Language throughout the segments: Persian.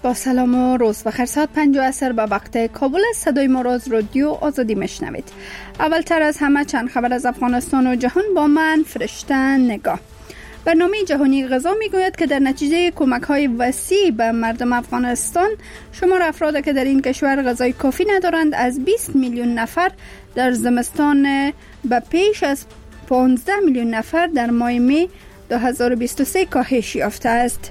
با سلام و روز بخیر. ساعت 5 عصر به وقت کابل صدای ما را از رادیو آزادی میشنوید. اولتر از همه چند خبر از افغانستان و جهان با من فرشته نگاه. برنامه جهانی غذا میگوید که در نتیجه کمک‌های وسیع به مردم افغانستان، شمار افراد که در این کشور غذای کافی ندارند از 20 میلیون نفر در زمستان به پیش از 15 میلیون نفر در ماه می 2023 کاهش یافته است.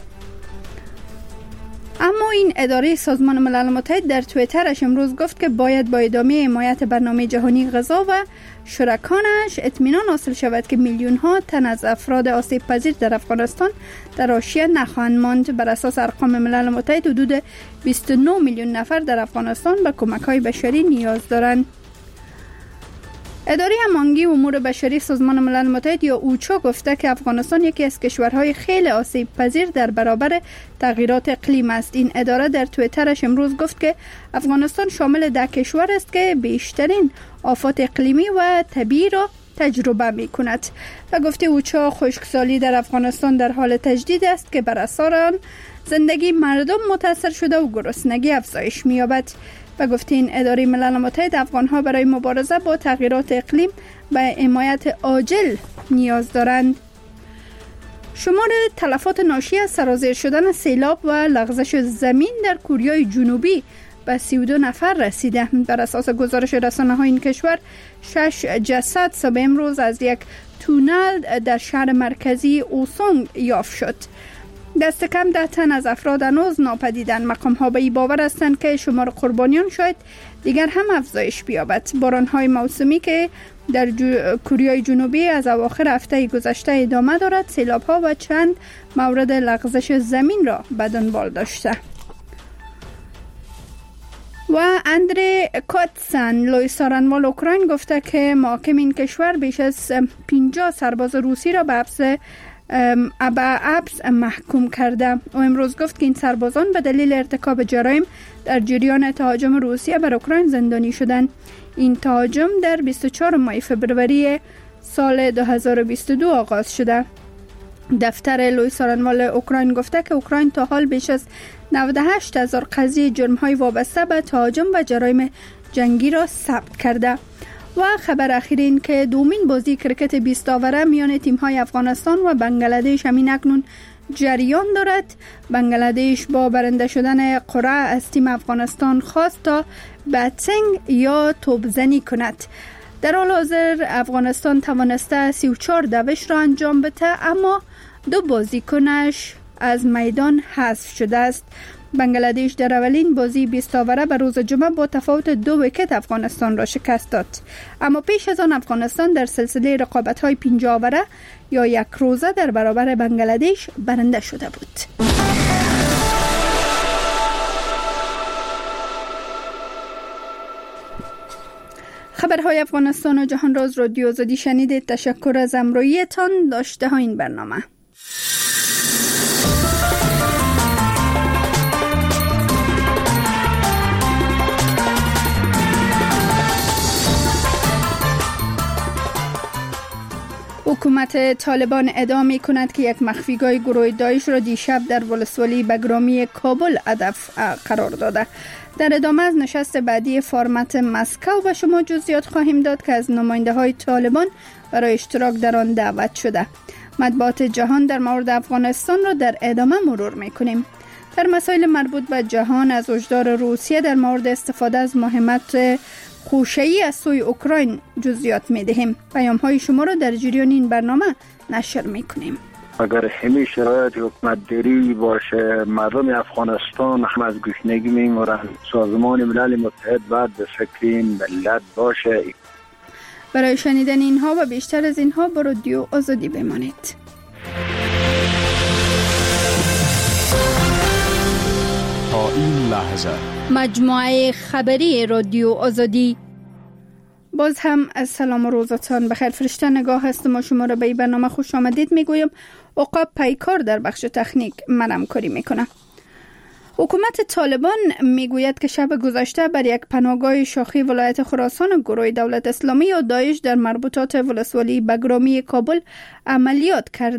اما این اداره سازمان ملل متحد در توییترش امروز گفت که باید با ادامه حمایت برنامه جهانی غذا و شرکانش اطمینان حاصل شود که میلیون ها تن از افراد آسیب پذیر در افغانستان در حاشیه نخواهند ماند. بر اساس ارقام ملل متحد حدود 29 میلیون نفر در افغانستان به کمک‌های بشری نیاز دارند. اداره هماهنگی امور بشری سازمان ملل متحد یا اوچا گفته که افغانستان یکی از کشورهای خیلی آسیب پذیر در برابر تغییرات اقلیم است. این اداره در توییترش امروز گفت که افغانستان شامل 10 کشور است که بیشترین آفات اقلیمی و طبیعی را تجربه می کند و گفته اوچا خشکسالی در افغانستان در حال تجدید است که بر اثر آن زندگی مردم متاثر شده و گرسنگی افزایش می یابد. و گفته این اداره ملل متحد افغانها برای مبارزه با تغییرات اقلیم و حمایت عاجل نیاز دارند. شمار تلفات ناشی از سرازیر شدن سیلاب و لغزش زمین در کره جنوبی به 32 نفر رسیده. بر اساس گزارش رسانه‌های این کشور 6 جسد صبح امروز از یک تونل در شهر مرکزی اوسونگ یافت شد. دست کم 10 تن از افراد هنوز ناپدیدند. مقام‌ها به این باور هستند که شمار قربانیان شاید دیگر هم افزایش بیابد. باران‌های موسمی که در کره جنوبی از اواخر هفته گذشته ادامه دارد، سیلاب‌ها و چند مورد لغزش زمین را به دنبال داشته. و اندری کاتسن لوی سارنوال اوکراین گفته که محاکم این کشور بیش از 50 سرباز روسی را به حبس محکوم کرده. او امروز گفت که این سربازان به دلیل ارتکاب جرایم در جریان تهاجم روسیه بر اوکراین زندانی شدند. این تهاجم در 24 ماه فوریه سال 2022 آغاز شده. دفتر لوی سارنوال اوکراین گفته که اوکراین تا حال بیش از 98,000 قضیه جرم‌های وابسته به تهاجم و جرایم جنگی را ثبت کرده. و خبر اخیر این که دومین بازی کرکت 20 اوره میان تیم‌های افغانستان و بنگلادش همین اکنون جریان دارد. بنگلادش با برنده شدن قرعه از تیم افغانستان خواست تا بتینگ یا توپزنی کند. در حال حاضر افغانستان توانسته 34 دوش را انجام بده، اما 2 بازیکنش از میدان حذف شده است. بنگلادش در اولین بازی 20 اوره به روز جمعه با تفاوت 2 ویکت افغانستان را شکست داد. اما پیش از آن افغانستان در سلسله رقابت‌های 50 اوره یا یک روزه در برابر بنگلادش برنده شده بود. خبرهای افغانستان و جهان را از رادیو آزادی شنیدید. تشکر از همراهیتان. داشته ها این برنامه. حکومت طالبان ادعا می کند که یک مخفیگاه گروه داعش را دیشب در ولسوالی بگرامی کابل هدف قرار داده. در ادامه از نشست بعدی فرمت مسکو و شما جزئیات خواهیم داد که از نماینده های طالبان برای اشتراک در آن دعوت شده. مطبوعات جهان در مورد افغانستان را در ادامه مرور می کنیم. در مسائل مربوط به جهان از هشدار روسیه در مورد استفاده از مهمت خوشه‌ای از سوی اوکراین جزئیات می‌دهیم. پیام‌های شما را در جریان این برنامه نشر می‌کنیم. اگر همین شرایط حکومتداری باشه، مردم افغانستان هم از گشنگی می‌میرند. سازمان ملل متحد باید به فکر ملت باشه. برای شنیدن اینها و بیشتر از اینها با رادیو آزادی بمانید. تا این لحظه مجموعه خبری رادیو آزادی. باز هم از سلام و روزتان بخیر. فرشته نگاه هستم و شما را به این برنامه خوش آمدید میگویم. عقاب پیکار در بخش تکنیک من همکاری میکنه. حکومت طالبان میگوید که شب گذشته بر یک پناهگاه شاخی ولایت خراسان گروه دولت اسلامی یا داعش در مربوطات ولسوالی بگرامی کابل عملیات کرده.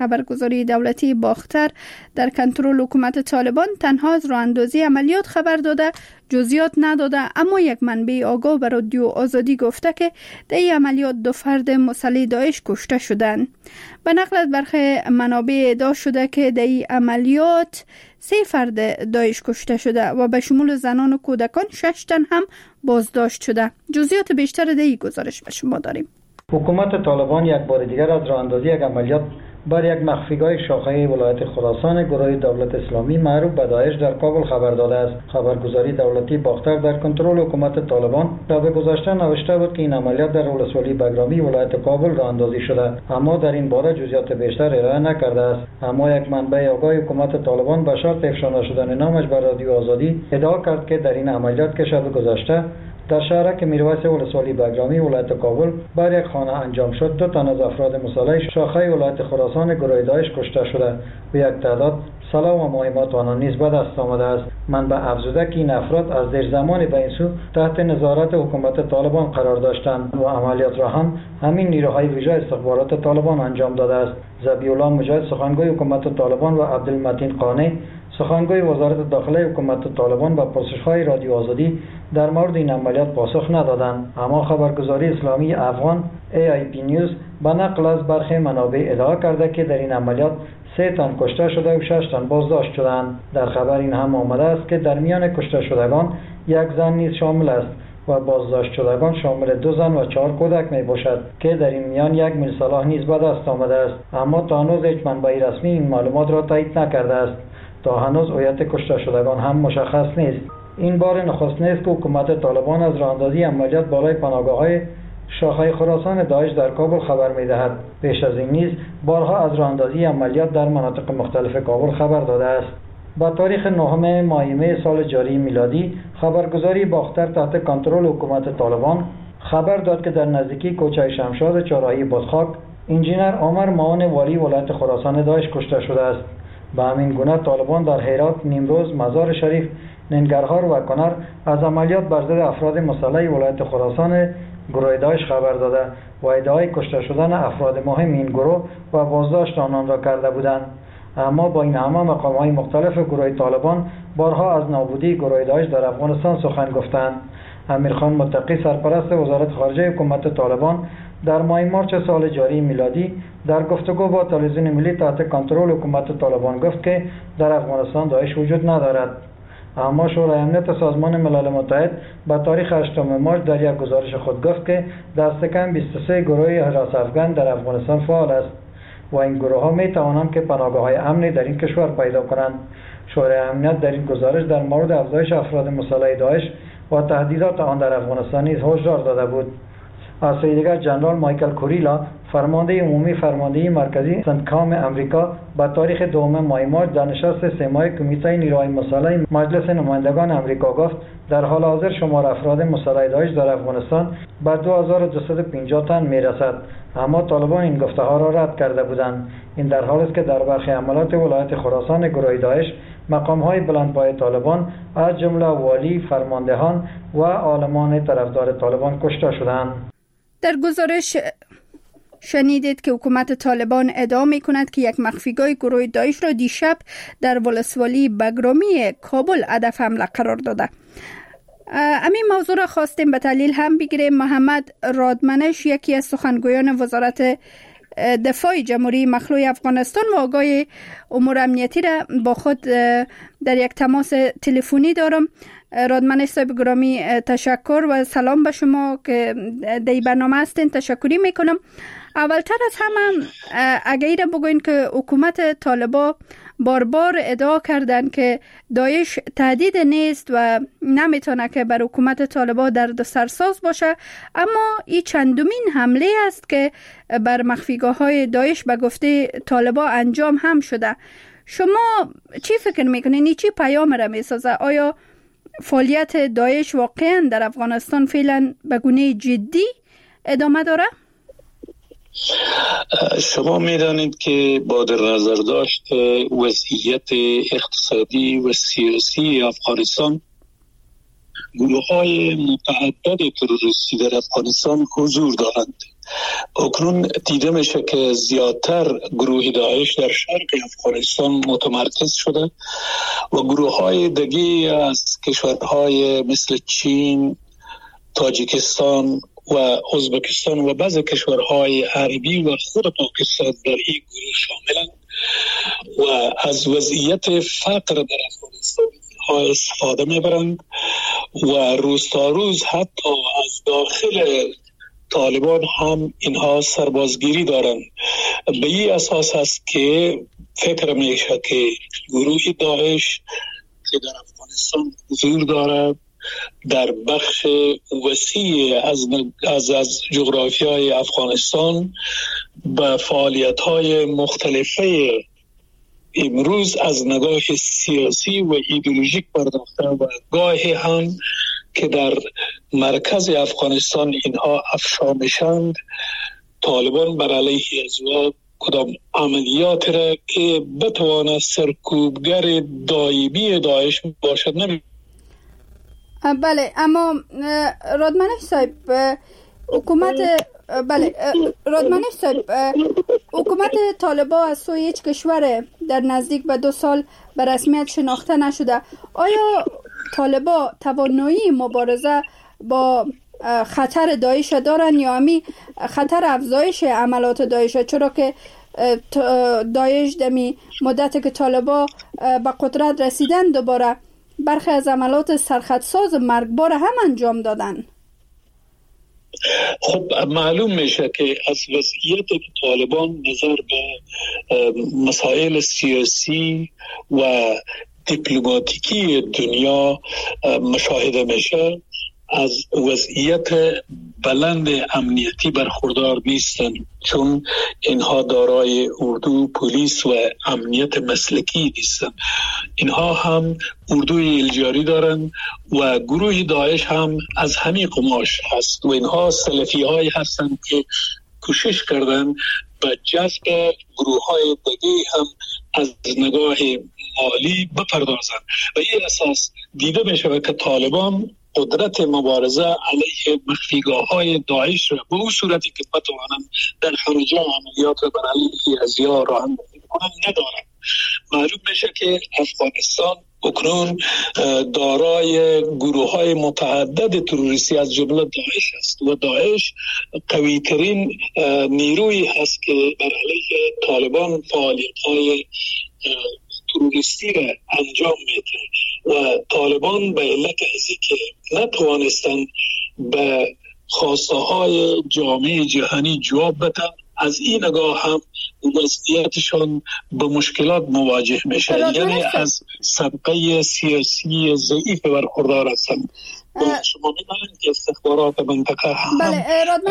خبرگزاری دولتی باختر در کنترل حکومت طالبان تنها از راه اندازی عملیات خبر داده، جزئیات نداده، اما یک منبع آگاه به رادیو آزادی گفته که در این عملیات 2 فرد مسلح داعش کشته شدند. به نقل از برخی منابع ادعا شده که در این عملیات 3 فرد داعش کشته شده و به شمول زنان و کودکان 6 تن هم بازداشت شده. جزئیات بیشتر در این گزارش به شما داریم. حکومت طالبان یک بار دیگر از راه اندازی یک عملیات بر یک مخفیگاه شاخه ولایت خراسان گروه دولت اسلامی معروف به داعش در کابل خبر داده است. خبرگزاری دولتی باختر در کنترل حکومت طالبان شب گذشته نوشته بود که این عملیات در ولسوالی بگرامی ولایت کابل راه اندازی شده، اما در این باره جزئیات بیشتر ارائه نکرده است. اما یک منبع آگاه حکومت طالبان به شرط افشا نشدن نامش بر رادیو آزادی ادعا کرد که در این عملیات که شب گذشته در شهرک میرویس ولسوالی بگرامی ولایت کابل بر یک خانه انجام شد، 2 تن از افراد مسلح شاخه ولایت خراسان گروه داعش کشته شده و یک تعداد سلاح و مهمات آنها نیز به دست آمده است. منبع افزوده که این افراد از دیر زمانی به این سو تحت نظارت حکومت طالبان قرار داشتند و عملیات را همین نیروهای ویژه استخبارات طالبان انجام داده است. ذبیح‌الله مجاهد سخنگوی حکومت طالبان و عبدالمتین قانی سخنگوی وزارت داخله حکومت طالبان با پرسش‌های رادیو آزادی در مورد این عملیات پاسخ ندادند، اما خبرگزاری اسلامی افغان AIP نیوز به نقل از برخی منابع ادعا کرده که در این عملیات 3 تن کشته شده و 6 تن بازداشت شدند. در خبر این هم آمده است که در میان کشته شدگان 1 زن نیز شامل است و بازداشت شدگان شامل 2 زن و 4 کودک می باشد که در این میان 1 میل سلاح نیز به دست آمده است، اما تا هنوز هیچ منبع رسمی این معلومات را تایید نکرده است. تا هنوز هویت کشته شدگان هم مشخص نیست. این بار نخست نیست که حکومت طالبان از راه اندازی عملیات بالای پناهگاه‌های شاخه خراسان داعش در کابل خبر می‌دهد. پیش از این نیز بارها از راه اندازی عملیات در مناطق مختلف کابل خبر داده است. با تاریخ 9 ماه می سال جاری میلادی خبرگزاری باختر تحت کنترل حکومت طالبان خبر داد که در نزدیکی کوچه شمشاد چهارراهی بادخاک انجینر عمر معاون والی ولایت خراسان داعش کشته شده است. به همین گونه طالبان در هرات، نیمروز، مزار شریف، ننگرهار و کنر از عملیات بر ضد افراد مسلح ولایت خراسان گروه داعش خبر داده و ادعای کشته شدن افراد مهم این گروه و بازداشت آنان را کرده بودند. اما با این همه مقام‌های مختلف گروه طالبان بارها از نابودی گروه داعش در افغانستان سخن گفتند. امیرخان متقی سرپرست وزارت خارجه حکومت طالبان در ماه مارس سال جاری میلادی در گفتگو با تلویزیون ملی تحت کنترل حکومت طالبان گفت که در افغانستان داعش وجود ندارد. اما شورای امنیت سازمان ملل متحد با تاریخ 8 مارس در یک گزارش خود گفت که دست کم 23 گروه حراس افغان در افغانستان فعال است و این گروه ها می توانند که پناهگاه‌های امنی در این کشور پیدا کنند. شورای امنیت در این گزارش در مورد افزایش افراد مسلح داعش و تهدیدات آن در افغانستان نیز هشدار داده بود. از سوی دیگر جنرال مایکل کوریلا فرمانده عمومی فرماندهی مرکزی سنتکام امریکا با تاریخ 2 ماه مارس در نشست 3 ماهه کمیته نیروهای مسلح مجلس نمایندگان امریکا گفت در حال حاضر شمار افراد مسلح داعش در افغانستان به 2250 تن میرسد، اما طالبان این گفته‌ها را رد کرده بودند. این در حالی است که در برخی عملیات ولایت خراسان گروه داعش مقام‌های بلندپایه طالبان از جمله والی، فرماندهان و عالمان طرفدار طالبان کشته شدند. در گزارش شنیدید که حکومت طالبان ادعا می کند که یک مخفیگاه گروه داعش را دیشب در ولسوالی بگرامی کابل هدف حمله قرار داده. همین موضوع را خواستیم به تحلیل هم بگیریم. محمد رادمنش یکی از سخنگویان وزارت دفاع جمهوری مخلوع افغانستان و آگاه امور امنیتی را با خود در یک تماس تلفنی دارم. رادمنش صاحب گرامی تشکر و سلام به شما که در این برنامه هستین. تشکری میکنم. اولتر از همه اگر بگوین که حکومت طالبان بار ادعا کردن که داعش تهدید نیست و نمیتونه که بر حکومت طالبان درد سرساز باشه، اما این چندمین حمله است که بر مخفیگاه‌های داعش به گفته طالبان انجام هم شده. شما چی فکر میکنین؟ این چی پیام را میسازه؟ آیا فعالیت داعش واقعا در افغانستان فعلا به گونه جدی ادامه داره؟ شما میدانید که با در نظر داشت وضعیت اقتصادی و سیاسی افغانستان گروه های متعدد تروریستی در افغانستان حضور دارند اکنون دیده میشه که زیادتر گروه داعش در شرق افغانستان متمرکز شده و گروه های دیگه از کشورهای مثل چین، تاجیکستان و ازبکستان و بعضی کشورهای عربی و خود پاکستان در این گروه شاملند و از وضعیت فقر در افغانستان ها استفاده میبرند و روز تا روز حتی از داخل طالبان هم اینها سربازگیری دارند. به این اساس است که فکر میشه که گروه داعش که در افغانستان حضور دارد در بخش وسیع از جغرافیای افغانستان به فعالیت‌های مختلفه امروز از نگاه سیاسی و ایدئولوژیک پرداخته و گاهی هم که در مرکز افغانستان اینها افشا میشند طالبان بر علیه ازوا کدام عملیات را که بتواند سرکوبگر دایمی داعش باشد نمی. بله، اما رادمنش صاحب حکومت حکومت طالبان از سوی هیچ کشور در نزدیک به 2 سال به رسمیت شناخته نشده. آیا طالبان توانایی مبارزه با خطر داعش دارن یا همی خطر افزایش عملات داعش؟ چرا که داعش دمی مدت که طالبان به قدرت رسیدن دوباره برخی از عملات سرخطساز مرگبار هم انجام دادن. خب معلوم میشه که از وضعیت طالبان نظر به مسائل سیاسی و دیپلماتیکی دنیا مشاهده میشه از وضعیت بلند امنیتی برخوردار نیستند، چون اینها دارای اردو، پلیس و امنیت مسلکی نیستند. اینها هم اردوی الجاری دارند و گروه داعش هم از همین قماش هست و اینها سلفی هایی هستند که کوشش کردن به جذب گروه های دیگه هم از نگاه مالی بپردازند و این اساس دیده میشه که طالبان قدرت مبارزه علیه مخفیگاه‌های داعش را به اون صورتی که بتوانند در خارج عملیات را بر علیه ازیا راه اندازی کنند ندارند. معلوم میشه که افغانستان اکنون دارای گروه‌های متعدد تروریستی از جمله داعش است و داعش قوی‌ترین نیروی هست که بر علیه طالبان فعالیت‌های تروریستی را انجام میده و طالبان به علت ازی که نتوانستند به خواسته های جامعه جهانی جواب بدن از این نگاه هم وضعیتشان به مشکلات مواجه میشه، یعنی از سابقه سیاسی ضعیف برخوردار هستند. شما می‌دانید که استخبارات منطقه هم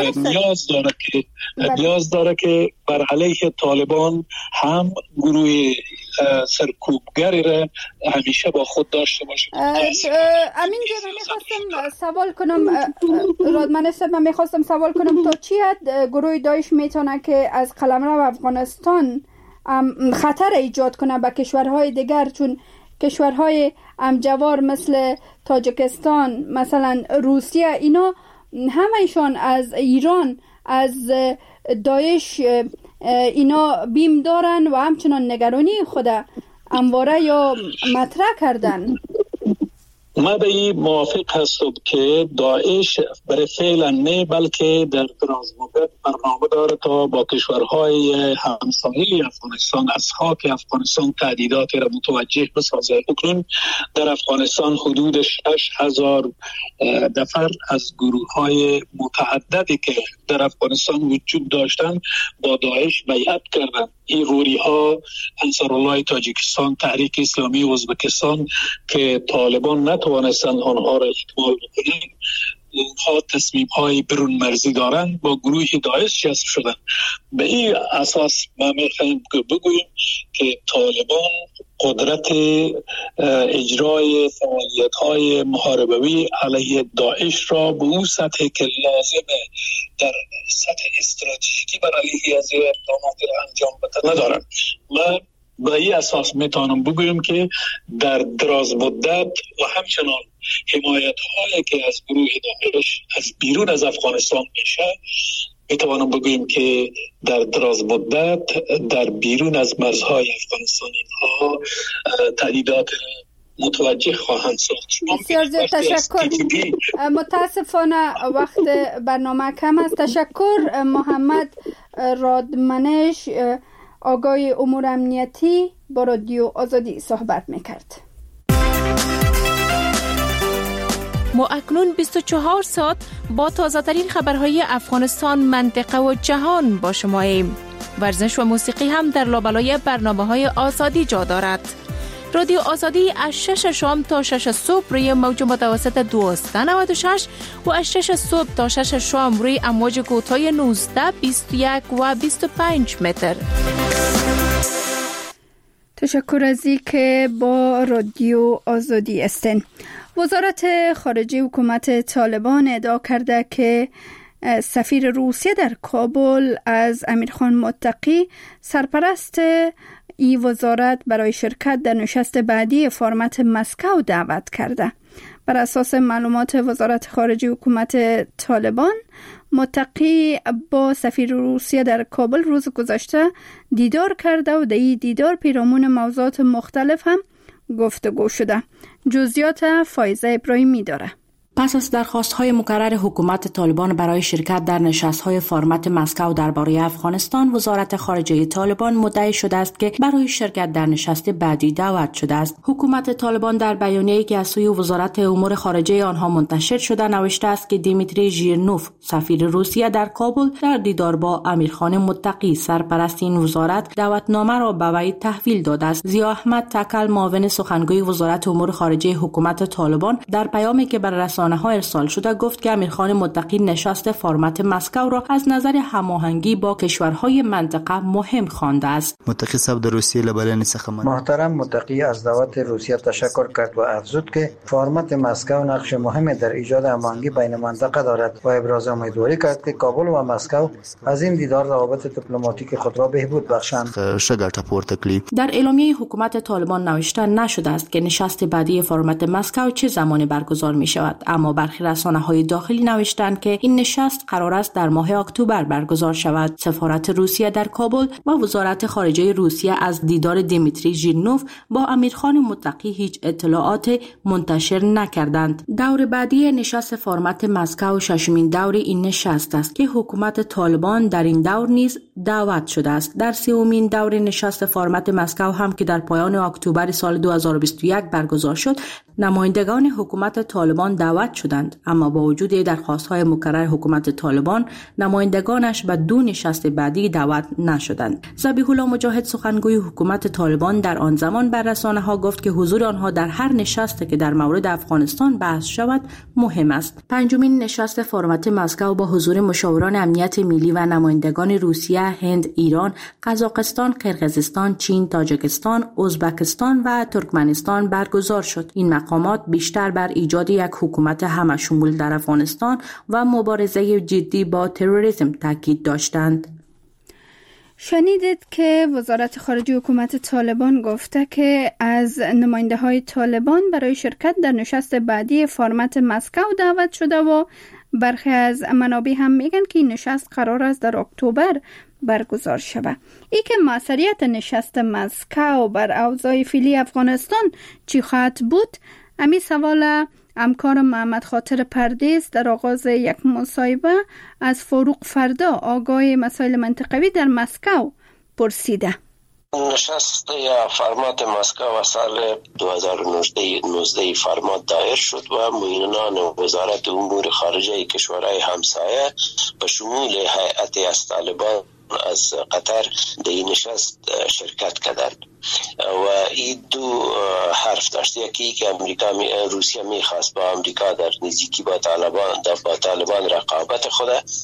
نیاز داره که بر علیه طالبان هم گروه سرکوبگری را همیشه با خود داشته باشه. امین جان، میخواستم سوال کنم رادمنش صاحب، میخواستم سوال کنم تا چی حد گروه داعش میتونه که از قلمرو افغانستان خطر ایجاد کنه به کشورهای دیگر، چون کشورهای همجوار مثل تاجیکستان، مثلا روسیه، اینا همه‌شان از ایران، از داعش اینا بیم دارن و همچنان نگرانی خود همواره یا مطرح کردن. ما به این موافق هستم که داعش برای فعلا نه بلکه در دراز مدت برنامه داره تا با کشورهای همسایه افغانستان از خاک افغانستان تهدیدات را متوجه بسازه. اکنون در افغانستان حدود 6,000 نفر از گروه‌های متعددی که در افغانستان وجود داشتن با داعش بیعت کردند. این غوری‌ها انصارالله تاجیکستان، تحریک اسلامی ازبکستان که طالبان نتوانستند آنها را احتمال بکنند، اونها تصمیم‌های برون مرزی دارند، با گروه داعش جذب شدند. به این اساس ما می‌خواهیم که بگوییم که طالبان قدرت اجرای فعالیت‌های محاربوی علیه داعش را به اون سطح که لازمه در سطح استراتژیکی بر علیه از اقدامات انجام بده ندارند. ما به این اساس میتونم بگویم که در دراز مدت و همچنان حمایت هایی که از گروه داعش از بیرون از افغانستان میشه میتوانم بگویم که در دراز مدت در بیرون از مرزهای افغانستان اینها تهدیدات متوجه خواهند ساخت. بسیار زیاد تشکر. متاسفانه وقت برنامه کم است. تشکر. محمد رادمنش، آگاه امور امنیتی، با رادیو آزادی صحبت میکرد. ما اکنون 24 ساعت با تازه ترین خبرهای افغانستان، منطقه و جهان با شماییم. ورزش و موسیقی هم در لابلای برنامه‌های آزادی جا دارد. رادیو آزادی از 6 شام تا 6 صبح روی موج متوسط 1296 و از 6 صبح تا 6 شام روی امواج کوتاه 19، 21 و 25 متر. تشکر از اینکه با رادیو آزادی هستین. وزارت خارجه حکومت طالبان ادعا کرده که سفیر روسیه در کابل از امیرخان متقی، سرپرست این وزارت، برای شرکت در نشست بعدی فرمت مسکو دعوت کرده. بر اساس معلومات وزارت خارجه حکومت طالبان، متقی با سفیر روسیه در کابل روز گذشته دیدار کرده و در این دیدار پیرامون موضوعات مختلف هم گفتگو شده. جزئیات فایزه ابراهیمی داره. پس از درخواست‌های مکرر حکومت طالبان برای شرکت در نشست‌های فرمت مسکو درباره افغانستان، وزارت خارجه طالبان مدعی شده است که برای شرکت در نشست بعدی دعوت شده است. حکومت طالبان در بیانیه‌ای که از سوی وزارت امور خارجه آنها منتشر شده نوشته است که دیمیتری ژیرنوف، سفیر روسیه در کابل، در دیدار با امیرخان متقی، سرپرست این وزارت، دعوتنامه را به وی تحویل داده است. ضیا احمد تکل، معاون سخنگوی وزارت امور خارجه حکومت طالبان، در پیامی که بر رسانه‌ها ارسال شده گفت که امیرخان متقی نشست فرمت مسکو را از نظر هماهنگی با کشورهای منطقه مهم خوانده است. متقی صاحب در روسیه لبلن محترم متقی از دعوت روسیه تشکر کرد و افزود که فرمت مسکو نقش مهمی در ایجاد هماهنگی بین منطقه دارد و ابراز امیدواری کرد که کابل و مسکو از این دیدار روابط دیپلماتیک خود را بهبود بخشند. در اعلامیه حکومت طالبان نوشته نشده است که نشست بعدی فرمت مسکو چه زمانی برگزار می شود، اما برخی رسانه‌های داخلی نوشتند که این نشست قرار است در ماه اکتبر برگزار شود. سفارت روسیه در کابل و وزارت خارجه روسیه از دیدار دیمیتری ژیرنوف با امیرخان متقی هیچ اطلاعات منتشر نکردند. دور بعدی نشست فرمت مسکو ششمین دور این نشست است که حکومت طالبان در این دور نیز دعوت شده است. در سومین دور نشست فرمت مسکو هم که در پایان اکتبر سال 2021 برگزار شد، نمایندگان حکومت طالبان دعوت شدند، اما با وجود درخواست‌های مکرر حکومت طالبان، نمایندگانش به دو نشست بعدی دعوت نشدند. ذبیح الله مجاهد، سخنگوی حکومت طالبان، در آن زمان بر رسانه‌ها گفت که حضور آنها در هر نشستی که در مورد افغانستان بحث شود مهم است. پنجمین نشست فرمت مسکو با حضور مشاوران امنیت ملی و نمایندگان روسیه، هند، ایران، قزاقستان، قرقیزستان، چین، تاجیکستان، ازبکستان و ترکمنستان برگزار شد. این مقامات بیشتر بر ایجاد یک حکومت همشمول در افغانستان و مبارزه جدی با تروریسم تاکید داشتند. شنیدید که وزارت خارجه حکومت طالبان گفته که از نماینده های طالبان برای شرکت در نشست بعدی فرمت مسکو دعوت شده و برخی از منابع هم میگن که این نشست قرار است در اکتبر برگزار شود. ای که موثریت نشست مسکو بر اوضاع فعلی افغانستان چی خواهد بود؟ امی سوال همکار محمد خاطر پردیس در آغاز یک مصاحبه از فاروق فردا، آگاه مسائل منطقوی در مسکو، پرسیده. نشست یا فرمات مسکو سال 2019 فرمات دایر شد و معینان وزارت امور خارجه کشورهای همسایه به شمول هیئت از طالبان از قطر در این نشست شرکت کردند و این دو حرف داشت. یکی که روسیه میخواست با امریکا در نزدیکی با طالبان رقابت خود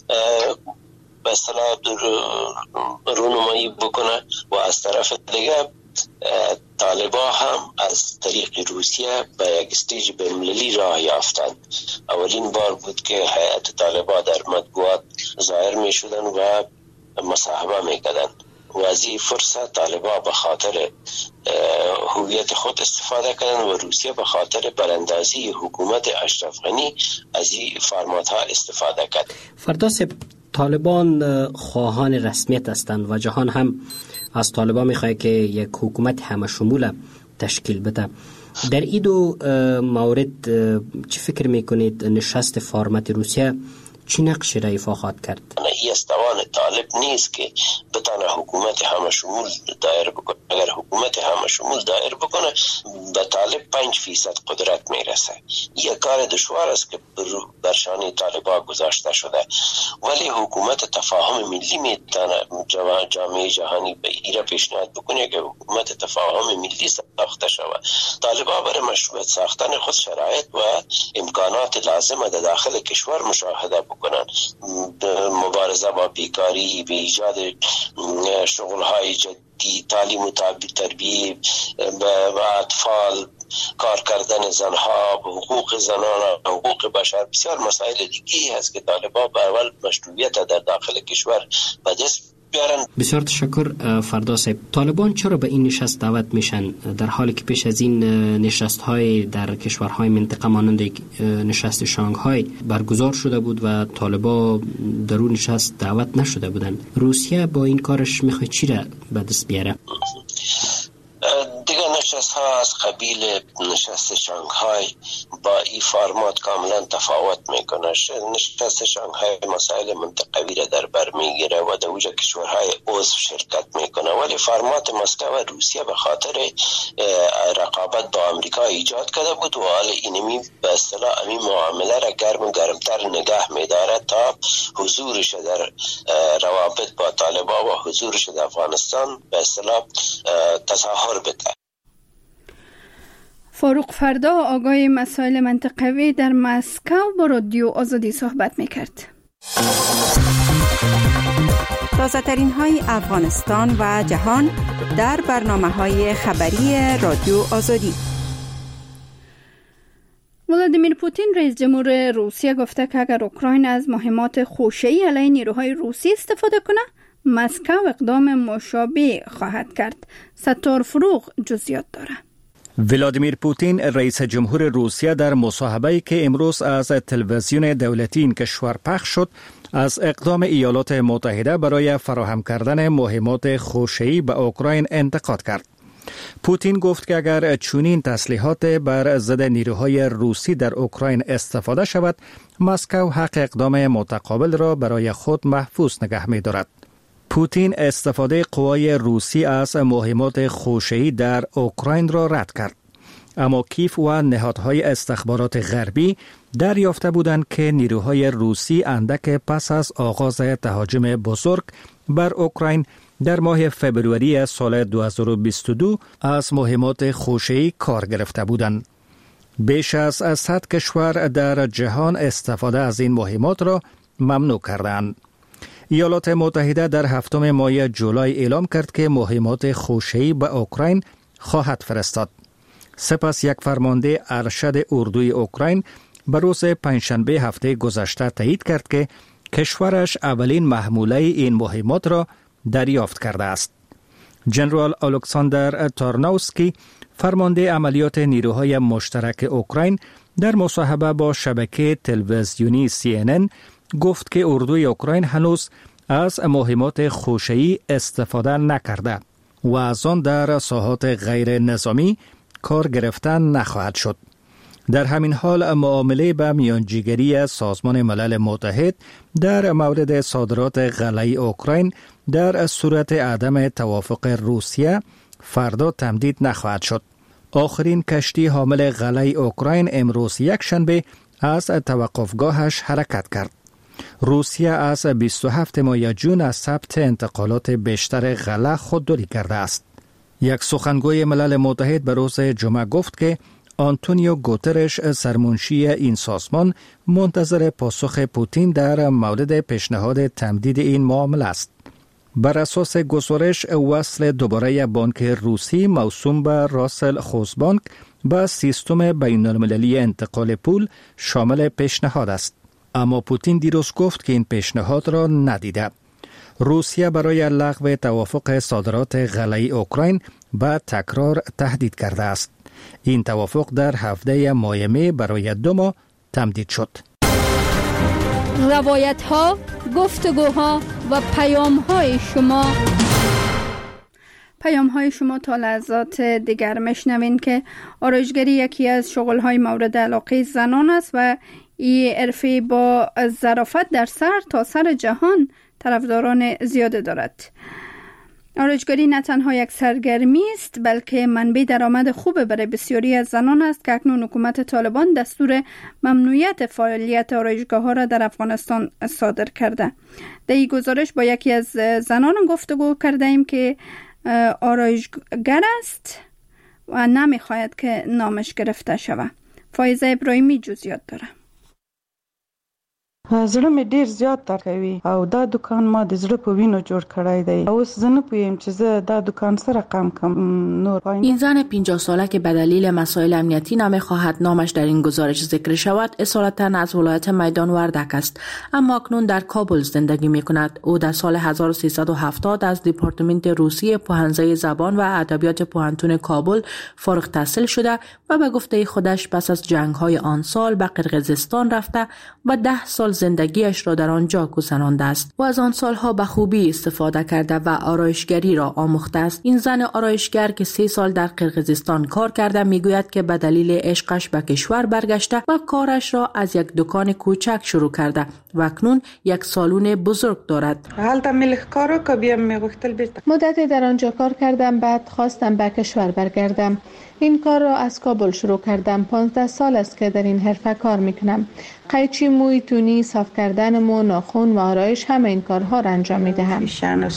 به اصطلاح رونمایی بکنه و از طرف دیگه طالبان هم از طریق روسیه به یک استیج بین‌المللی راه یافتند. اولین بار بود که هیئت طالبان در مطبوعات ظاهر می شدن و مصاحبه می کردن و از این فرصت طالبان به خاطر هویت خود استفاده کردن و روسیه به خاطر براندازی حکومت اشرف غنی از این فرمات ها استفاده کرد. فردا طالبان خواهان رسمیت هستند و جهان هم از طالبان میخواد که یک حکومت همه شمول تشکیل بده. در این دو مورد چی فکر میکنید نشست فرمت روسیه چی نقشی را ایفا خواهد کرد؟ این استوان طالب نیست که بتانه حکومت همه شمول دایر بکنه. اگر حکومت همه شمول دایر بکنه به طالب 5% قدرت میرسه. یک کار دشوار است که برشانی طالبا گذاشته شده، ولی حکومت تفاهم ملی میتونه جامعه جهانی به ایره پیشنهاد بکنه که حکومت تفاهم ملی ساخته شود. طالبا برای مشروعیت ساختن خود شرایط و امکانات لازم در داخل کشور مشاهده بکنن. مبارزه با بیکاری، به ایجاد شغل‌های جدی، تعلیم و تربیت به اطفال، کار کردن زنها، حقوق زنان، حقوق بشر، بسیار مسائل دیگی هست که طالبان به اول مشروعیت در داخل کشور به دست بیارن. بسیار تشکر فردا صاحب. طالبان چرا به این نشست دعوت میشن در حالی که پیش از این نشست‌های در کشورهای منطقه مانند نشست شانگهای برگزار شده بود و طالبان در اون نشست دعوت نشده بودند؟ روسیه با این کارش میخواد چی را به دست بیاره؟ دیگر نشست ها از قبیل نشست شانگهای با این فرمات کاملا تفاوت میکنه. نشست شانگهای مسائل منطقوی را در بر میگیره و در اوجه کشورهای عضو شرکت میکنه، ولی فرمات مسکو و روسیه به خاطر رقابت با امریکا ایجاد کرده بود و حال اینمی به اصطلاح این معامله را گرمتر نگه میداره تا حضورش در روابط با طالبان و حضورش در افغانستان به اصطلاح تظاهر بده. فاروق فردا آگاه مسائل منطقوی در مسکو با رادیو آزادی صحبت میکرد. تازه ترین های افغانستان و جهان در برنامه های خبری رادیو آزادی. ولادیمیر پوتین رئیس جمهور روسیه گفته که اگر اوکراین از مهمات خوشه‌ای علیه نیروهای روسی استفاده کنه، مسکو اقدام مشابه خواهد کرد. ستار فروغ جزئیات داره. ولادیمیر پوتین رئیس جمهور روسیه در مصاحبه‌ای که امروز از تلویزیون دولتی این کشور پخش شد از اقدام ایالات متحده برای فراهم کردن مهمات خوشه‌ای به اوکراین انتقاد کرد. پوتین گفت که اگر چنین تسلیحات بر ضد نیروهای روسی در اوکراین استفاده شود، مسکو حق اقدام متقابل را برای خود محفوظ نگه می‌دارد. پوتین استفاده قوای روسی از مهمات خوشه‌ای در اوکراین را رد کرد. اما کیف و نهادهای استخبارات غربی دریافته بودند که نیروهای روسی اندک پس از آغاز تهاجم بزرگ بر اوکراین در ماه فبروری سال 2022 از مهمات خوشه‌ای کار گرفته بودند. بیش از 100 کشور در جهان استفاده از این مهمات را ممنوع کردند. ایالات متحده در 7 ماه جولای اعلام کرد که مهمات خوشه‌ای به اوکراین خواهد فرستاد. سپس یک فرمانده ارشد اردوی اوکراین به روز پنجشنبه هفته گذشته تایید کرد که کشورش اولین محموله این مهمات را دریافت کرده است. جنرال الکساندر تارنووسکی فرمانده عملیات نیروهای مشترک اوکراین در مصاحبه با شبکه تلویزیونی CNN گفت که اردوی اوکراین هنوز از مهمات خوشه‌ای استفاده نکرده و از آن در ساحات غیر نظامی کار گرفتن نخواهد شد. در همین حال معامله به میانجیگری سازمان ملل متحد در مورد صادرات غله اوکراین در صورت عدم توافق روسیه فردا تمدید نخواهد شد. آخرین کشتی حامل غله اوکراین امروز یکشنبه از توقفگاهش حرکت کرد. روسیه از 27 ماه ژوئن از ثبت انتقالات بیشتر غله خودداری کرده است. یک سخنگوی ملل متحد به روز جمعه گفت که آنتونیو گوترش سرمنشی این سازمان منتظر پاسخ پوتین در مورد پیشنهاد تمدید این معامله است. بر اساس گزارش وصل دوباره بانک روسی موسوم به راسل خوزبانک به سیستم بین المللی انتقال پول شامل پیشنهاد است. اما پوتین دیروز گفت که این پیشنهاد را ندیده. روسیه برای لغو توافق صادرات غله اوکراین به تکرار تهدید کرده است. این توافق در هفته مای می برای 2 ماه تمدید شد. روایت ها، گفتگوها و پیام‌های شما تا لحظات دیگر میشنوین که آرایشگری یکی از شغل‌های مورد علاقه زنان است و این حرفه با ظرافت در سر تا سر جهان طرفداران زیاد دارد. آرایشگری نه تنها یک سرگرمی است بلکه منبع درآمد خوب برای بسیاری از زنان است که اکنون حکومت طالبان دستور ممنوعیت فعالیت آرایشگاه‌ها را در افغانستان صادر کرده. در این گزارش با یکی از زنان گفتگو کرده ایم که آرایشگر است و نمیخواهد که نامش گرفته شود. فایزه ابراهیمی جزئیات داره. زړه مې ډیر زیات درد کوي او دا دکان ما د زړه په وینو جوړ کړی دی. اوس زه نه پوهیم چې زه دا دکان سره رقم کم نور. این زن 50 ساله که به دلیل مسائل امنیتی نمیخواهد نامش در این گزارش ذکر شود اصالتا از ولایت میدان وردک است، اما اکنون در کابل زندگی میکند. او در سال 1370 از دپارتمنت روسی پوهنځی زبان و ادبیات پوهنتون کابل فارغ التحصیل شده و به گفته خودش پس از جنگ‌های آن سال به قرقیزستان رفته و 10 سال زندگیش را در آنجا گذرانده است و از آن سالها به خوبی استفاده کرده و آرایشگری را آموخته است. این زن آرایشگر که 3 سال در قرقیزستان کار کرده میگوید که به دلیل عشقش به کشور برگشته و کارش را از یک دکان کوچک شروع کرده و اکنون یک سالن بزرگ دارد. مدتی در آنجا کار کردم، بعد خواستم به کشور برگردم. این کار را از کابل شروع کردم. 15 سال است که در این حرفه کار میکنم. قیچی موی، تونی، صاف کردن مو، ناخن و آرایش، همه این کارها را انجام میدهم.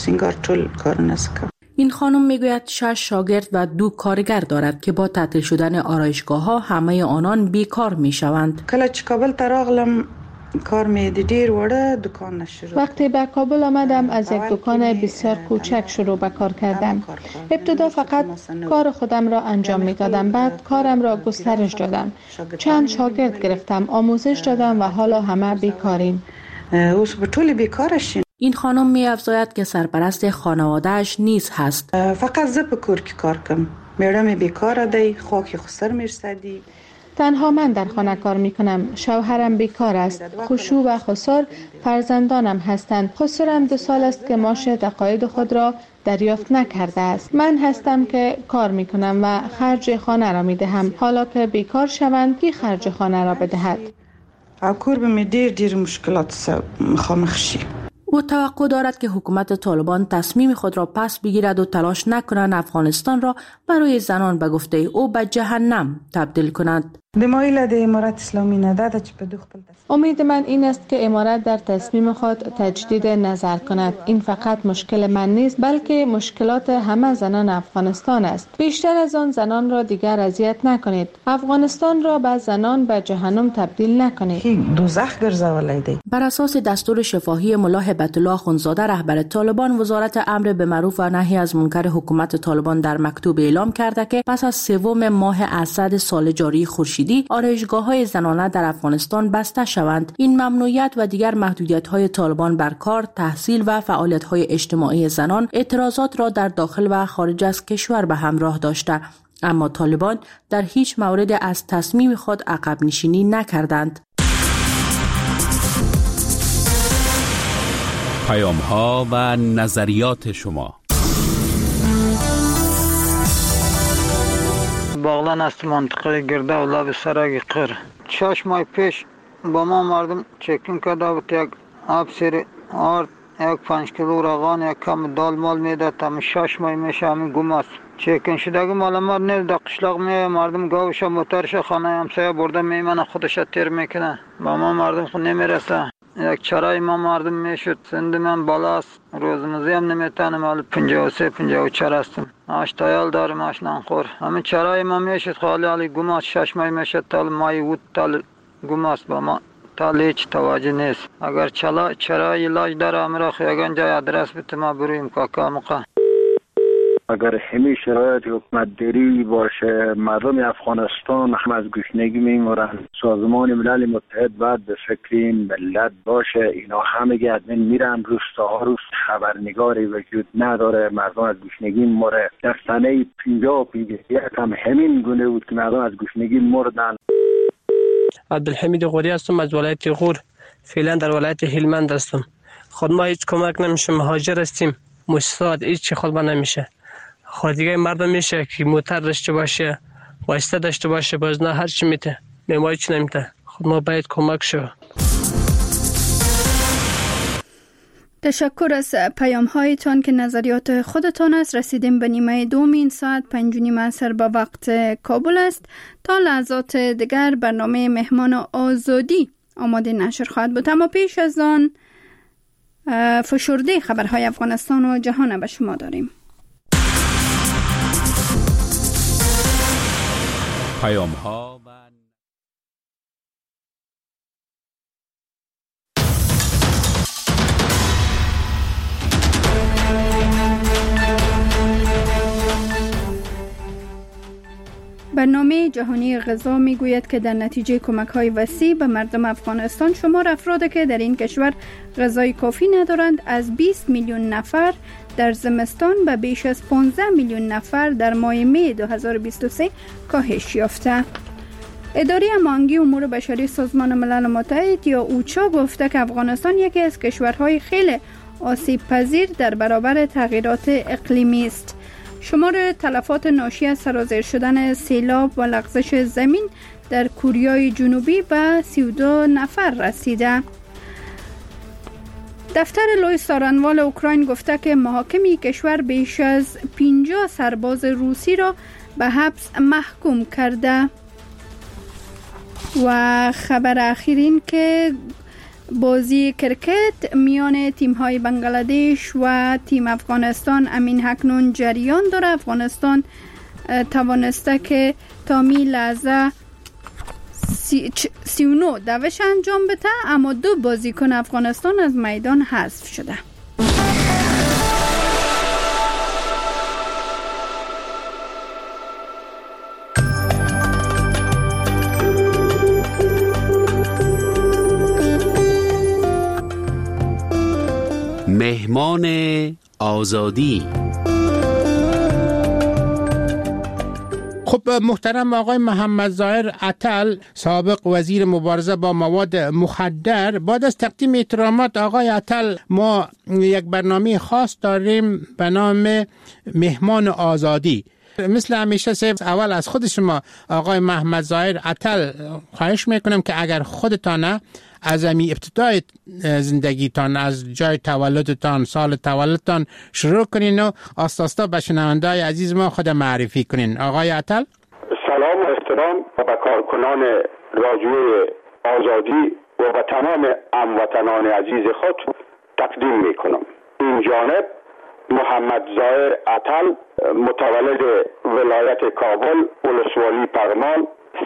این خانم میگوید 6 شاگرد و 2 کارگر دارد که با تعطیل شدن آرایشگاه‌ها همه آنان بیکار میشوند. وقتی به کابل آمدم از یک دکان بسیار کوچک شروع به کار کردم. ابتدا فقط کار خودم را انجام می دادم، بعد کارم را گسترش دادم. چند شاگرد گرفتم، آموزش دادم و حالا همه بیکاریم. این خانم می افزاید که سرپرست خانواده‌اش نیز هست. فقط زه په کور کې کار کوم. میړه مې بیکاره دی، خاک خسر میرسدی. تنها من در خانه کار می کنم. شوهرم بیکار است. خشوع و خسار فرزندانم هستند. خسارم 2 سال است که معاش تقاعد خود را دریافت نکرده است. من هستم که کار می کنم و خرج خانه را می دهم. حالا که بیکار شوند کی خرج خانه را بدهد؟ کور به می دیر مشکلات مخامخ شی. او توقع دارد که حکومت طالبان تصمیم خود را پس بگیرد و تلاش نکنند افغانستان را برای زنان به گفته او به جهنم تبدیل کنند. امید من این است که امارت در تصمیم خود تجدید نظر کند. این فقط مشکل من نیست بلکه مشکلات همه زنان افغانستان است. بیشتر از آن زنان را دیگر اذیت نکنید. افغانستان را به زنان به جهنم تبدیل نکنید. دوزخ گرځولای دی. بر اساس دستور شفاهی ملا هیبت الله اخوندزاده رهبر طالبان، وزارت امر به معروف و نهی از منکر حکومت طالبان در مکتوب اعلام کرده که پس از 3 ماه اسد سال جاری خورشیدی آرایشگاه‌های زنانه در افغانستان بسته شوند. این ممنوعیت و دیگر محدودیت‌های طالبان بر کار، تحصیل و فعالیت‌های اجتماعی زنان اعتراضات را در داخل و خارج از کشور به همراه داشته، اما طالبان در هیچ مورد از تصمیم خود عقب نشینی نکردند. پیام‌ها و نظریات شما. باغلان است منطقه گرده و لب سرک قر. 6 ماه پیش با ما مردم چکین کرده بود. یک آب سیر آرد، یک 5 کیلو روغن، یک کم دال مال میداد. تا 6 ماه میشه همین گم است. چکین شدگی معلومات نیست. در قشلاق می مردم گاوش موترش خانه همسایه برده میمنه خودش تیر میکنه. با ما مردم خود نمیرسه. یک چرای ما مردم میشد. سند من بالاست. روزمزی هم نمیتونم. حالا 53 54 هستم. آش تایال دارم، آش نانخور. همین چرای ما میشد خالی گم 6 ماه میشد. تال مای بود تال گم است. با ما تال هیچ توجه نیست. اگر چرای علاج داره امرا خیاگان جای ادرس بده ما برویم کاکا مقا. اگر همین شرایط حکومتداری باشه مردم افغانستان هم از گشنگی میمورن. سازمان ملل متحد باید به فکر این ملت باشه. اینا همه ادمین میرن روستاها روز خبرنگاری وجود نداره. مردم از گشنگی مره. در سنه 50 هم همین گونه بود که مردم از گشنگی مردن. عبدالحمید غوری هستم از ولایت غور. فعلا در ولایت هلمند هستم. خود ما هیچ کمک نمیشه، مهاجر هستیم، مؤسسات هیچ خود ما نمیشه. خود دیگه مردم میشه که موتر داشته باشه، واسطه داشته باشه، باز نه هر چی میته، ما هیچ نمیته. خود ما باید کمک شو. تشکر از پیام هایتان که نظریات خودتان است. رسیدیم به نیمه دوم این ساعت 5:30 عصر به وقت کابل است. تا لحظات دیگر برنامه مهمان آزادی آماده نشر خواهد بود، اما پیش از آن فشرده خبرهای افغانستان و جهان به شما داریم. پیام ها و برنامه جهانی غذا میگوید که در نتیجه کمک‌های وسیع به مردم افغانستان، شمار افرادی که در این کشور غذای کافی ندارند از 20 میلیون نفر در زمستان به بیش از 15 میلیون نفر در ماه می 2023 کاهش یافته. اداره امانگی امور بشری سازمان ملل متحد یا اوچا گفته که افغانستان یکی از کشورهای خیلی آسیب پذیر در برابر تغییرات اقلیمی است. شمار تلفات ناشی از سرازیر شدن سیلاب و لغزش زمین در کره جنوبی به 32 نفر رسیده. دفتر لوی سارنوال اوکراین گفته که محاکمی کشور بیش از 50 سرباز روسی را به حبس محکوم کرده. و خبر اخیرین که بازی کرکت میان تیم‌های بنگلادش و تیم افغانستان امین اکنون جریان داره. افغانستان توانسته که تا می لحظه 39 دوش انجام بده، اما 2 بازیکن افغانستان از میدان حذف شده. مهمان آزادی. خب محترم آقای محمد ظاهر عطل، سابق وزیر مبارزه با مواد مخدر، بعد از تقدیم احترامات آقای عطل، ما یک برنامه خاص داریم به نام مهمان آزادی. مثل همیشه اول از خود شما آقای محمد ظاهر عطل خواهش میکنم که اگر خودتان از ابتدای زندگیتان، از جای تولدتان، سال تولدتان شروع کنین و آستاستا به شنونده‌های عزیز ما خود معرفی کنین. آقای عطل. سلام و احترام به کارکنان رادیو آزادی و به تمام هموطنان عزیز خود تقدیم میکنم. این جانب محمد ظاهر عطل، متولد ولایت کابل، ولسوالی پغمان،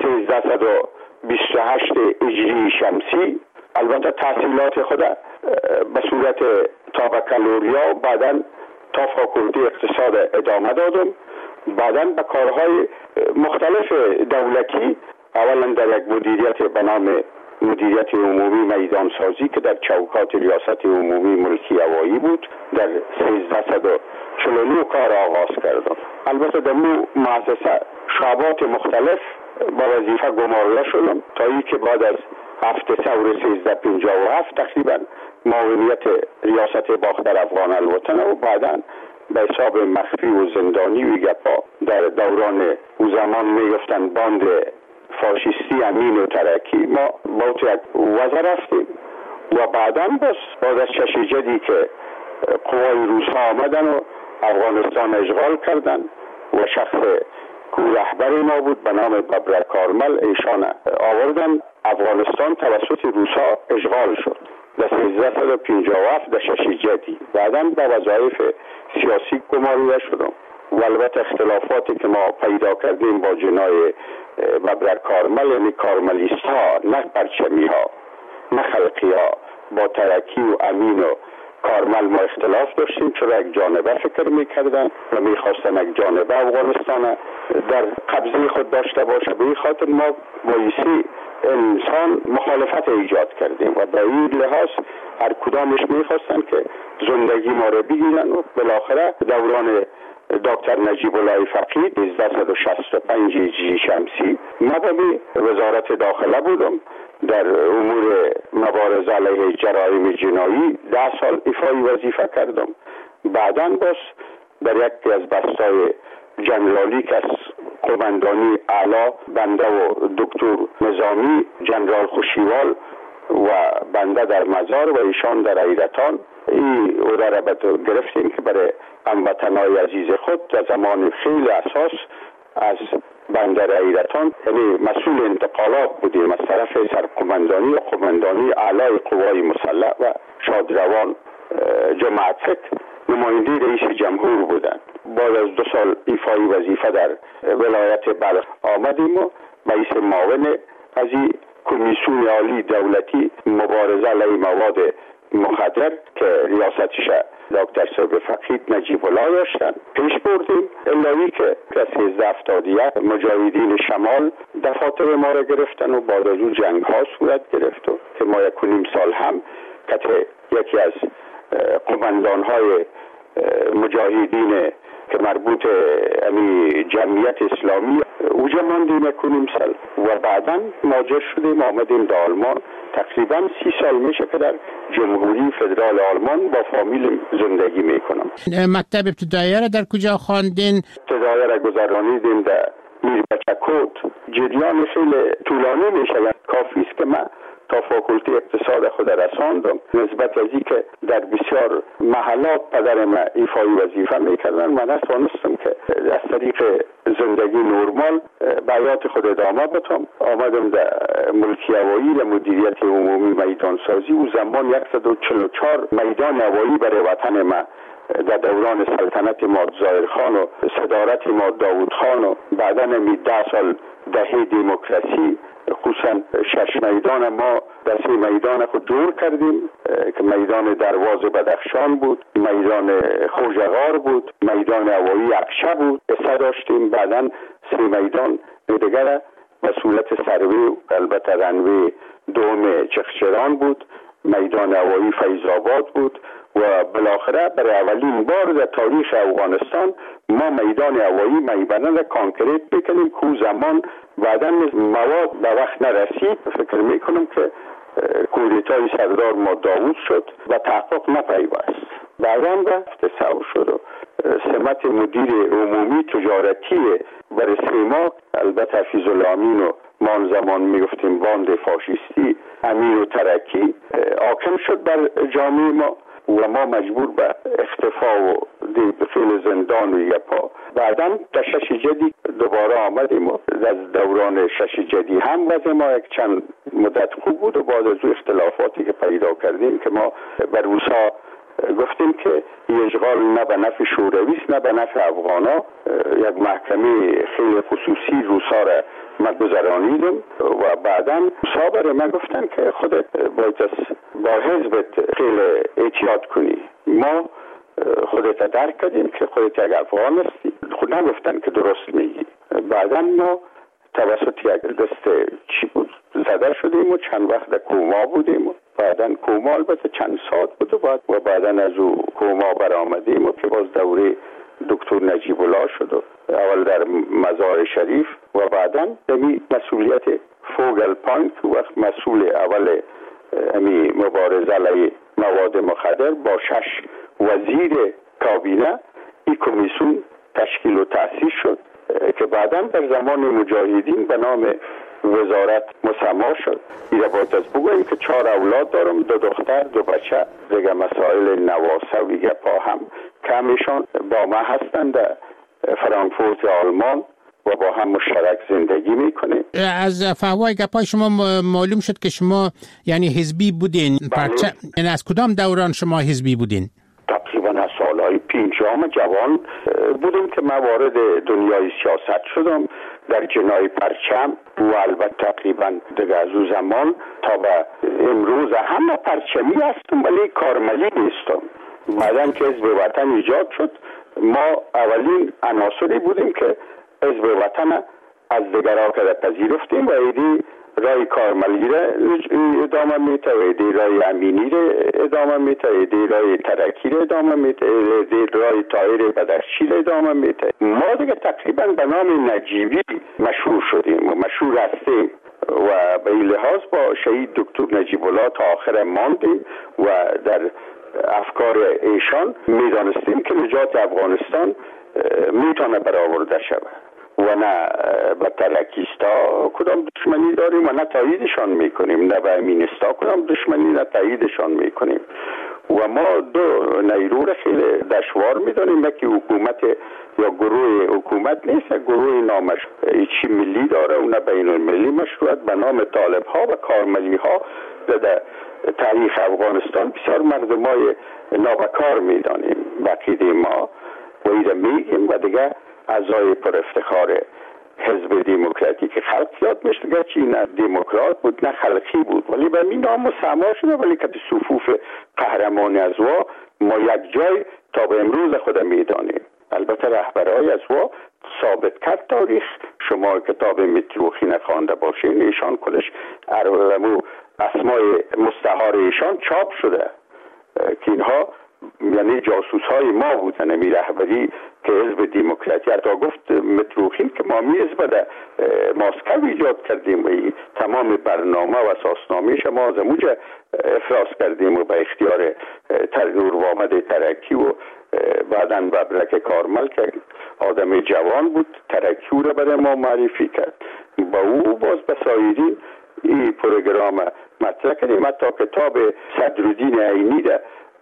1328 هجری شمسی. البته تحصیلات خود به صورت تا بکالوریا، بعداً تا فاکولته اقتصاد ادامه دادم. بعداً به کارهای مختلف دولتی، اولا در یک مدیریت به نام مدیریت عمومی میدان سازی که در چوکات ریاست عمومی ملکی هوایی بود، در 1349 کار آغاز کردم. البته در مو مؤسسه شعبات مختلف با وظیفه گمارده شدم تا ای که بعد از هفته ثور 1357 تقریبا معاونیت ریاست باختر افغان الوطن و بعدا به حساب مخفی و زندانی و گپا در دوران او زمان میگفتن باند فاشیستی امین و ترکی، ما با یک وزه رفتیم و بعدا بعد از چشیجدی که قوای روس ها آمدن و افغانستان اشغال کردن و شخص رهبر ما بود به نام ببر کارمل، ایشان آوردن افغانستان توسط روسا اشغال شد در 1357 در ششیجدی. بعدا به وظایف سیاسی گماریده شدم و البته اختلافاتی که ما پیدا کردیم با جنای ببر کارمل، یعنی کارملیست ها، نه پرچمی ها، نه خلقی ها، با ترکی و امین و کارمل ما اختلاف داشتیم، چرا یک جانبه فکر میکردن و میخواستن یک جانبه افغانستان در قبضه خود داشته باشه. به این خاطر ما بایستی انسان مخالفت ایجاد کردیم و به این لحاظ هر کدامش میخواستن که زندگی ما رو بگیرن و بالاخره دوران دکتر نجیب الله فقید 1365 هجری شمسی، من به وزارت داخله بودم در امور مبارزه علیه جرایم جنایی 10 سال ایفای وظیفه کردم. بعداً باز در یکی از بستای جنرالی که از قماندانی اعلی بنده و دکتر نظامی جنرال خوشیوال و بنده در مزار و ایشان در ایرتان این عهده را گرفتیم که برای هموطنان عزیز خود در زمان خیلی اساس از بندر ایرتان یعنی مسئول انتقالات بودیم از طرف سرقماندانی و قماندانی اعلی قوای مسلح و شادروان جماعت فکر نماینده رئیس جمهور بودند. بعد از 2 سال ایفای وظیفه در ولایت بلخ آمدیم و رئیس معاون از این کمیسیون عالی دولتی مبارزه علیه مواد مخدر که ریاستش دکتر صاحب فقید نجیب الله داشتن پیش بردیم. الهی که 1371 مجاهدین شمال دفاتر ما را گرفتن و بعد از اون جنگ ها صورت گرفت و که ما 1.5 سال هم که یکی از قماندان های مجاهدین که مربوط امی جمعیت اسلامی اوجا ماندیم 1.5 سال و بعدا مهاجر شدیم آمدیم در آلمان. تقریبا 30 سال میشه که در جمهوری فدرال آلمان با فامیل زندگی میکنم. مکتب ابتدایی را در کجا خواندین؟ ابتدایی را گذراندیم در میربچکوت. جریان خیلی طولانی میشه، کافی است که من تا فاکولته اقتصاد خود رساندم. نسبت از این که در بسیار محلات پدر من ایفای وظیفه میکردن من نتوانستم که از طریق زندگی نرمال به حیات خود ادامه بدم. آمدم در ملکی هوایی در مدیریت عمومی میدان سازی. او زمان 144 میدان هوایی برای وطن من در دوران سلطنت ماد ظاهر خان و صدارت ماد داود خان و بعدا 10 سال دهه دموکراسی خصوصا 6 میدان ما در 3 میدان خود جور کردیم که میدان درواز بدخشان بود، میدان خوجغار بود، میدان هوایی اقشه بود اسا داشتیم. بعدا 3 میدان دیگر مسئولیت سروی و البته رنوی دوم چخچران بود، میدان هوایی فیض‌آباد بود و بالاخره برای اولین بار در تاریخ افغانستان ما میدان هوایی میبنه را کانکریت بکنیم که زمان بعدا مواد به وقت نرسید. فکر میکنم که کودتای سردار ما داوود شد و تحقق نپیوست. بعدا رفت سو شد و سمت مدیر عمومی تجارتی برای 3 ماه البته حفیظ الامین و ما زمان میگفتیم باند فاشیستی امین و ترکی حاکم شد بر جامعه ما و ما مجبور به اختفا و دفعه زندان و یپا. بعدا در 6 جدی دوباره آمدیم و از دوران 6 جدی هم وضع ما یک چند مدت خوب بود و بعد از او اختلافاتی که پیدا کردیم که ما بر روسا گفتیم که اشغال نه به نفع شورویست نه به نفع افغانا. یک محکمه خیلی خصوصی روسا را من گذرانیدم و بعدا روسا برای من گفتن که خودت باید با حزبت خیلی احتیاط کنی. ما خودت درک کردیم که خودت یک افغان هستی. خود نگفتن که درست میگی. بعدا ما توسط یک دست چی بود زده شدیم و چند وقت در کوما بودیم و بعدا کوما البته چند ساعت بود و بعدا از او کوما برآمدیم و که باز دوره دکتر نجیب الله شد و اول در مزار شریف و بعدا دمی مسئولیت فوگل پانک وقت مسئول اول امی مبارزه علیه مواد مخدر با 6 وزیر کابینه این کمیسیون تشکیل و تأسیس شد که بعدا در زمان مجاهدین به نام وزارت مسما شد. ایره باید از بگویم که 4 اولاد دارم، 2 دختر 2 بچه. دیگه مسائل نواسه و گپا هم کمیشان با ما هستند در فرانکفورت آلمان و با هم مشترک زندگی میکنیم. از فهوای گپای شما معلوم شد که شما یعنی حزبی بودین. یعنی از کدام دوران شما حزبی بودین؟ تقریبا از سالهای 50 جوان بودم که من وارد دنیای سیاست شدم در جنای پرچم و البته تقریبا دیگه از اون زمان تا به امروز همه پرچمی هستم ولی کارملی نیستم. بعدن که حزب وطن ایجاد شد ما اولین عناصری بودیم که حزب وطن از دیگرها که پذیرفتیم و ایدی رای کارملی را ادامه میته و ایدی رای امینی را ادامه میته، ایدی رای ترکی را ادامه میته، ایدی رای طاهر بدخشی را ادامه میته. ما دیگه تقریبا به نام نجیبی مشهور شدیم و مشهور هستیم و به این لحاظ با شهید دکتر نجیب الله تا آخر ماندیم و در افکار ایشان میدانستیم که نجات افغانستان میتونه برآورده شود و نه به ترکیستا کدام دشمنی داریم و نه تاییدشان میکنیم، نه به امینستا کدام دشمنی نه تاییدشان میکنیم و ما دو نیرو را خیلی دشوار میدانیم. یکی حکومت یا گروه حکومت نیست، گروه نامش چی ملی داره و نه بین المللی مشروعیت به نام طالب ها و کارملی ها در تاریخ افغانستان بسیار مردمای نابکار میدانیم. بقیده ما و ایده میگیم و دیگه اعضای پر افتخار حزب دموکراتیک خلق یاد میشه که این دموکرات بود نه خلقی بود، ولی به این نام مسما شده، ولی که صفوف قهرمان از ما یک جای تا به امروز خود میدانیم. البته رهبرای از ثابت کرد تاریخ. شما کتاب متروخی نخوانده باشین، ایشان کلش ارولمو اسمای مستعار ایشان چاپ شده که اینها یعنی جاسوس های ما بودن. امی رهبری که حزب دموکراتی حتی گفت متروخین که ما میز بده ماسکو ایجاد کردیم و تمام برنامه و اساسنامه ما از موجه افراز کردیم و به اختیار نور وامد ترکی و بعداً ببرک کارمل که آدم جوان بود ترکی رو برای ما معرفی کرد. با او باز بسایرین این پروگرام مطرح کردیم. حتی کتاب صدرالدین عینی ده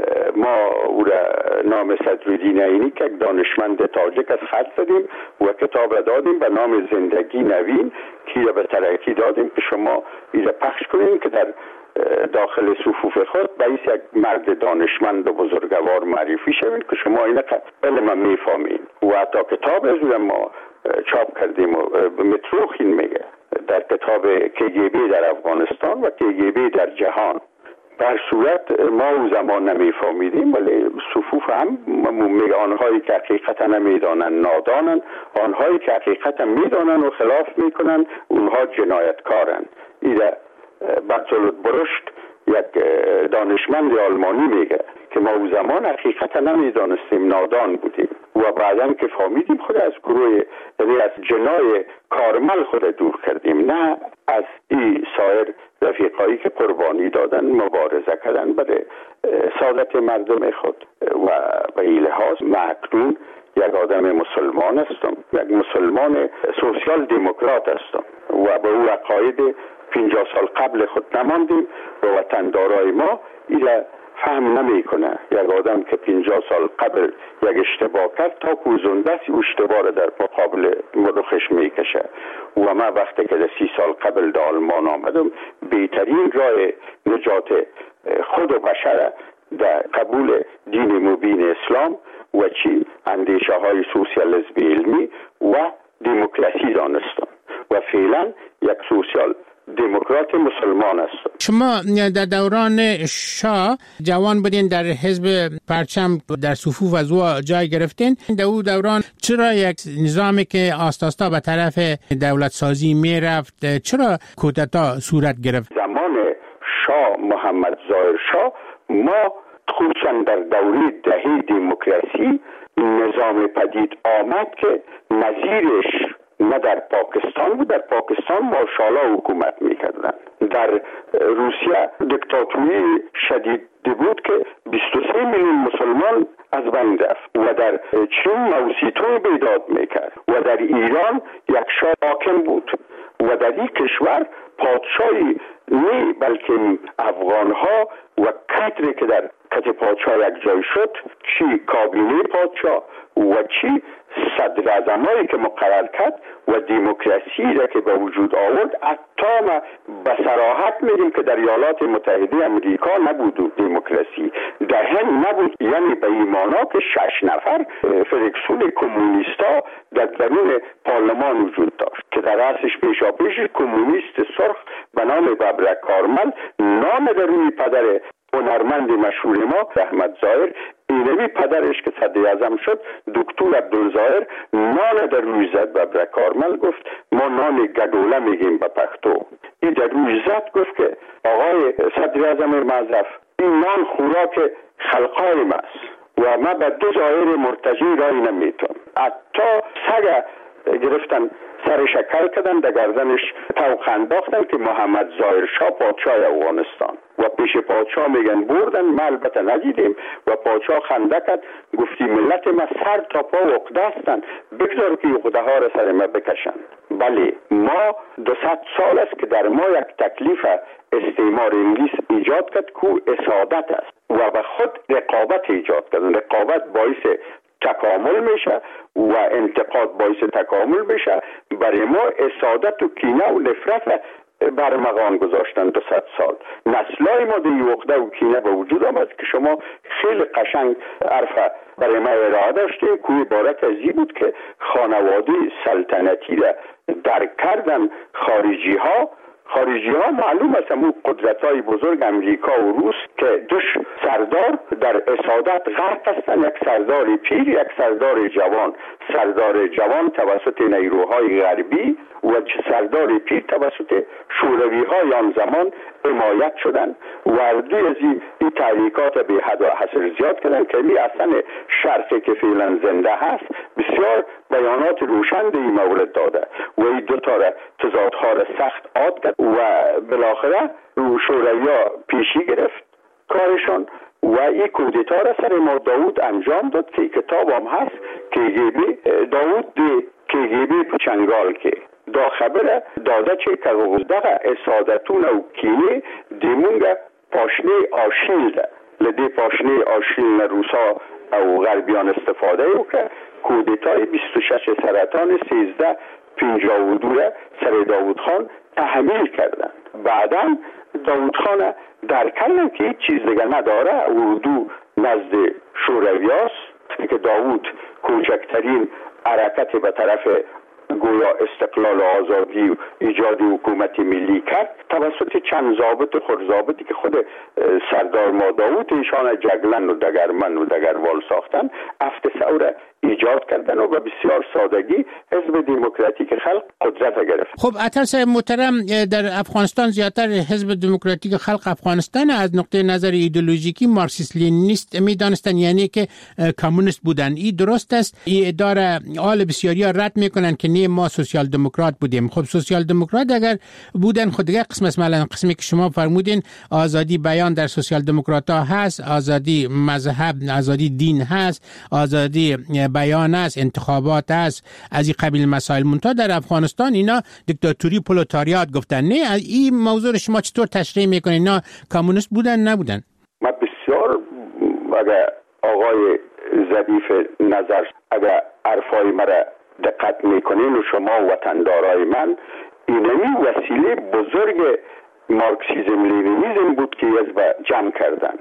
ما او را نام صدرالدین عینی که دانشمند تاجک از خط زدیم و کتاب را دادیم به نام زندگی نوین که را به ترکی دادیم که شما این را پخش کنیم که در داخل صفوف خود باید یک مرد دانشمند و بزرگوار معرفی شوید که شما این علم میفهمین. و حتی کتاب از ما چاپ کردیم و متروخین میگه در کتاب KGB در افغانستان و KGB در جهان. در صورت ما او زمان نمیفهمیدیم، ولی صفوف هم میگه آنهایی که حقیقتا نمیدانن نادانن، آنهایی که حقیقتا میدانن و خلاف میکنن اونها جنایتکارن. ایده برتولد برشت یک دانشمند آلمانی میگه که ما او زمان حقیقتا نمیدانستیم نادان بودیم و بعداً که فهمیدیم خود از گروه یعنی از جنای کارمل خود دور کردیم، نه از این سایر رفیقایی که قربانی دادن مبارزه کردن برای سعادت مردم خود. و به این لحاظ اکنون یک آدم مسلمان هستم، یک مسلمان سوسیال دموکرات هستم و به او عقاید 50 سال قبل خود نماندیم و وطندارای ما ایره فهم نمی کنه. یک آدم که 50 سال قبل یک اشتباه کرد تا کوزندست او اشتباه را در مقابل رخش می کشه. و من وقتی که 30 سال قبل در آلمان آمدم بهترین راه نجات خود و بشر در قبول دین مبین اسلام و چی اندیشه های سوسیالیسم علمی و دموکراسی دانستم و فعلا یک سوسیال دموکرات مسلمان است. شما در دوران شاه جوان بودین، در حزب پرچم در صفوف از او جای گرفتین. در او دوران چرا یک نظامی که آستاستا به طرف دولت سازی می رفت، چرا کودتا صورت گرفت؟ زمان شاه محمد ظاهر شاه ما خصوصا در دوره دهه دموکراسی نظام پدید آمد که نظیرش نه در پاکستان بود. در پاکستان ماشاءالله حکومت میکردن. در روسیه دیکتاتوری شدید بود که 23 میلیون مسلمان از بین رفت و در چین موسیتون بیداد میکرد و در ایران یک شاه حاکم بود و در این کشور پادشاهی نه بلکه افغانها و کادری که در کت پادشاه یک جای شد، چی کابینه پادشاه و چی صدر اعظمایی که مقرر کرد و دموکراسی را که به وجود آورد. حتی ما به صراحت میگیم که در ایالات متحده امریکا نبود دموکراسی، در هند نبود. یعنی به این معنا که 6 نفر فریکسون کمونیستا در درون پارلمان وجود داشت که در رأسش پیشاپیش کمونیست سرخ به نام ببرک کارمل، نام درون پدر هنرمند مشهور ما احمد ظاهر، اینمی پدرش که صدر اعظم شد دکتر عبدالظاهر، نان در روی زد. ببرک کارمل گفت ما نان گدوله میگیم به پښتو. این در روی زد گفت که آقای صدر اعظم معظف، این نان خوراک خلقای ماست و ما به 2 ظاهر مرتجی رای نمیتون. حتی سگ گرفتن سرش کل کردن، در گردنش طوق انداختن که محمد ظاهر شاه پادشاه افغانستان و پیش پادشاه میگن بردن. ما البته ندیدیم و پادشاه خنده کرد، گفتی ملت ما سر تا پا عقده هستند، بگذار که عقده ها را سر ما بکشند. بله، ما 200 سال است که در ما یک تکلیف استعمار انگلیس ایجاد کرد که اسادت است و به خود رقابت ایجاد کرد. رقابت باعث تکامل میشه و انتقاد باعث تکامل میشه. برای ما اسادت و کینه و نفرت برمغان گذاشتن 200 سال. نسلای ما در عقده و کینه به وجود آمد که شما خیلی قشنگ حرف برای ما ارائه داشتیم که عبارت از این بود که خانواده سلطنتی را درک کردن خارجی ها معلوم است همون قدرت‌های بزرگ امریکا و روس که دوش سردار در اسادت غرق هستند، یک سردار پیر، یک سردار جوان. سردار جوان توسط نیروهای غربی و سردار پیر توسط شوروی‌های آن زمان حمایت شدند و دوی از این تحریکات به حد و حصر زیاد کردند که این اصلا شرقی که فعلا زنده هست بسیار بیانات روشن در این مورد داده و این دو تا تضادها را سخت عاد کرد و بالاخره شوروی‌ها پیشی گرفت کارشان و این کودتا را سر ما داود انجام داد که کتاب هم هست KGB داود KGB چنگال که دا خبره داده چه که دغه اسادتون او کینه دیمونگه پاشنه آشیل ده لده پاشنه آشیل روسا او غربیان استفاده او که کودتای 26 سرطان 1352 سر داود خان تحمیل کردن. بعدا داود خان در کردن که هیچ چیز دیگه نداره، اردو نزد شورویاست که داود کوچکترین حرکت به طرف گویا استقلال و آزادی و ایجاد حکومت ملی کرد توسط چند ضابط خرضابطی که خود سردار ما داود ایشان جگلن و دگرمن و دگروال ساختن افت ثوره ایجاد کردن و به بسیار سادگی حزب دموکراتیک خلق قدرت گرفت. خب عطر صاحب محترم، در افغانستان زیادتر حزب دموکراتیک خلق افغانستان از نقطه نظر ایدئولوژیکی مارکسیست لنینیست میدانستن، یعنی که کمونیست بودن. این درست است؟ این اداره آل بسیاری ها رد میکنن که نه ما سوسیال دموکرات بودیم. خب سوسیال دموکرات اگر بودن خود دیگه قسم است، مثلا قسمی که شما فرمودین آزادی بیان در سوسیال دموکرات ها هست، آزادی مذهب، آزادی دین هست، آزادی بیان است، انتخابات است، از این قبیل مسائل. منتها در افغانستان اینا دیکتاتوری پرولتاریات گفتن. نه، این موضوع شما چطور تشریح میکنین؟ اینا کمونیست بودن نبودن؟ ما بسیار اگر آقای ظریف نظر اگر حرفای مرا دقت میکنین و شما وطندارای من، اینمی وسیله بزرگ مارکسیزم لنینیزم بود که حزب جمع کردن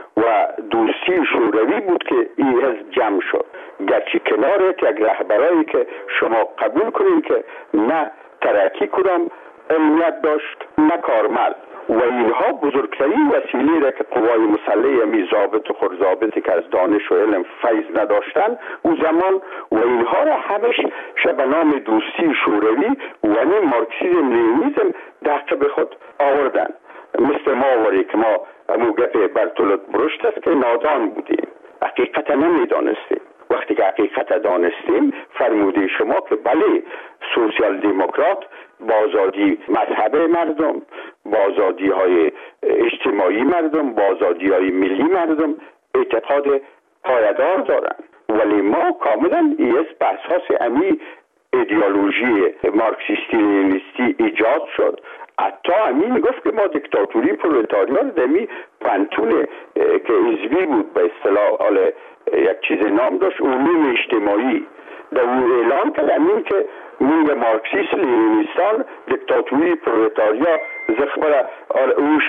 و دوستی شوروی بود که این حزب جمع شد. گرچه کنارت یک رهبرایی که شما قبول کنین که نه ترقی کدام علمیت داشت نه کارمل و اینها بزرگترین وسیله را که قوای مسلح همی ضابط و خرضابطی که از دانش و علم فیض نداشتن او زمان و اینها را همش به نام دوستی شوروی و مارکسیزم لنینیزم دقیق به خود آوردن. مثل ما وری که ما موقع برتولت برشت است که نادان بودیم، حقیقت نمیدانستیم. وقتی که حقیقت دانستیم فرموده شما که بله سوسیال دموکرات با آزادی مذهب مردم، با آزادی های اجتماعی مردم، با آزادی های ملی مردم اعتقاد پایدار دارن، ولی ما کاملا این به اساس امی ایدئولوژی مارکسیستی لنینیستی ایجاد شد. حتی همین گفت که ما دیکتاتوری پرولتاریان دمی پنتون که حزبی بود به اصطلاح یک چیز نام داشت علوم اجتماعی در اون اعلام کرد همین که من مارکسیست لنینیستان دیکتاتوری پرولتاریا زخبر اوش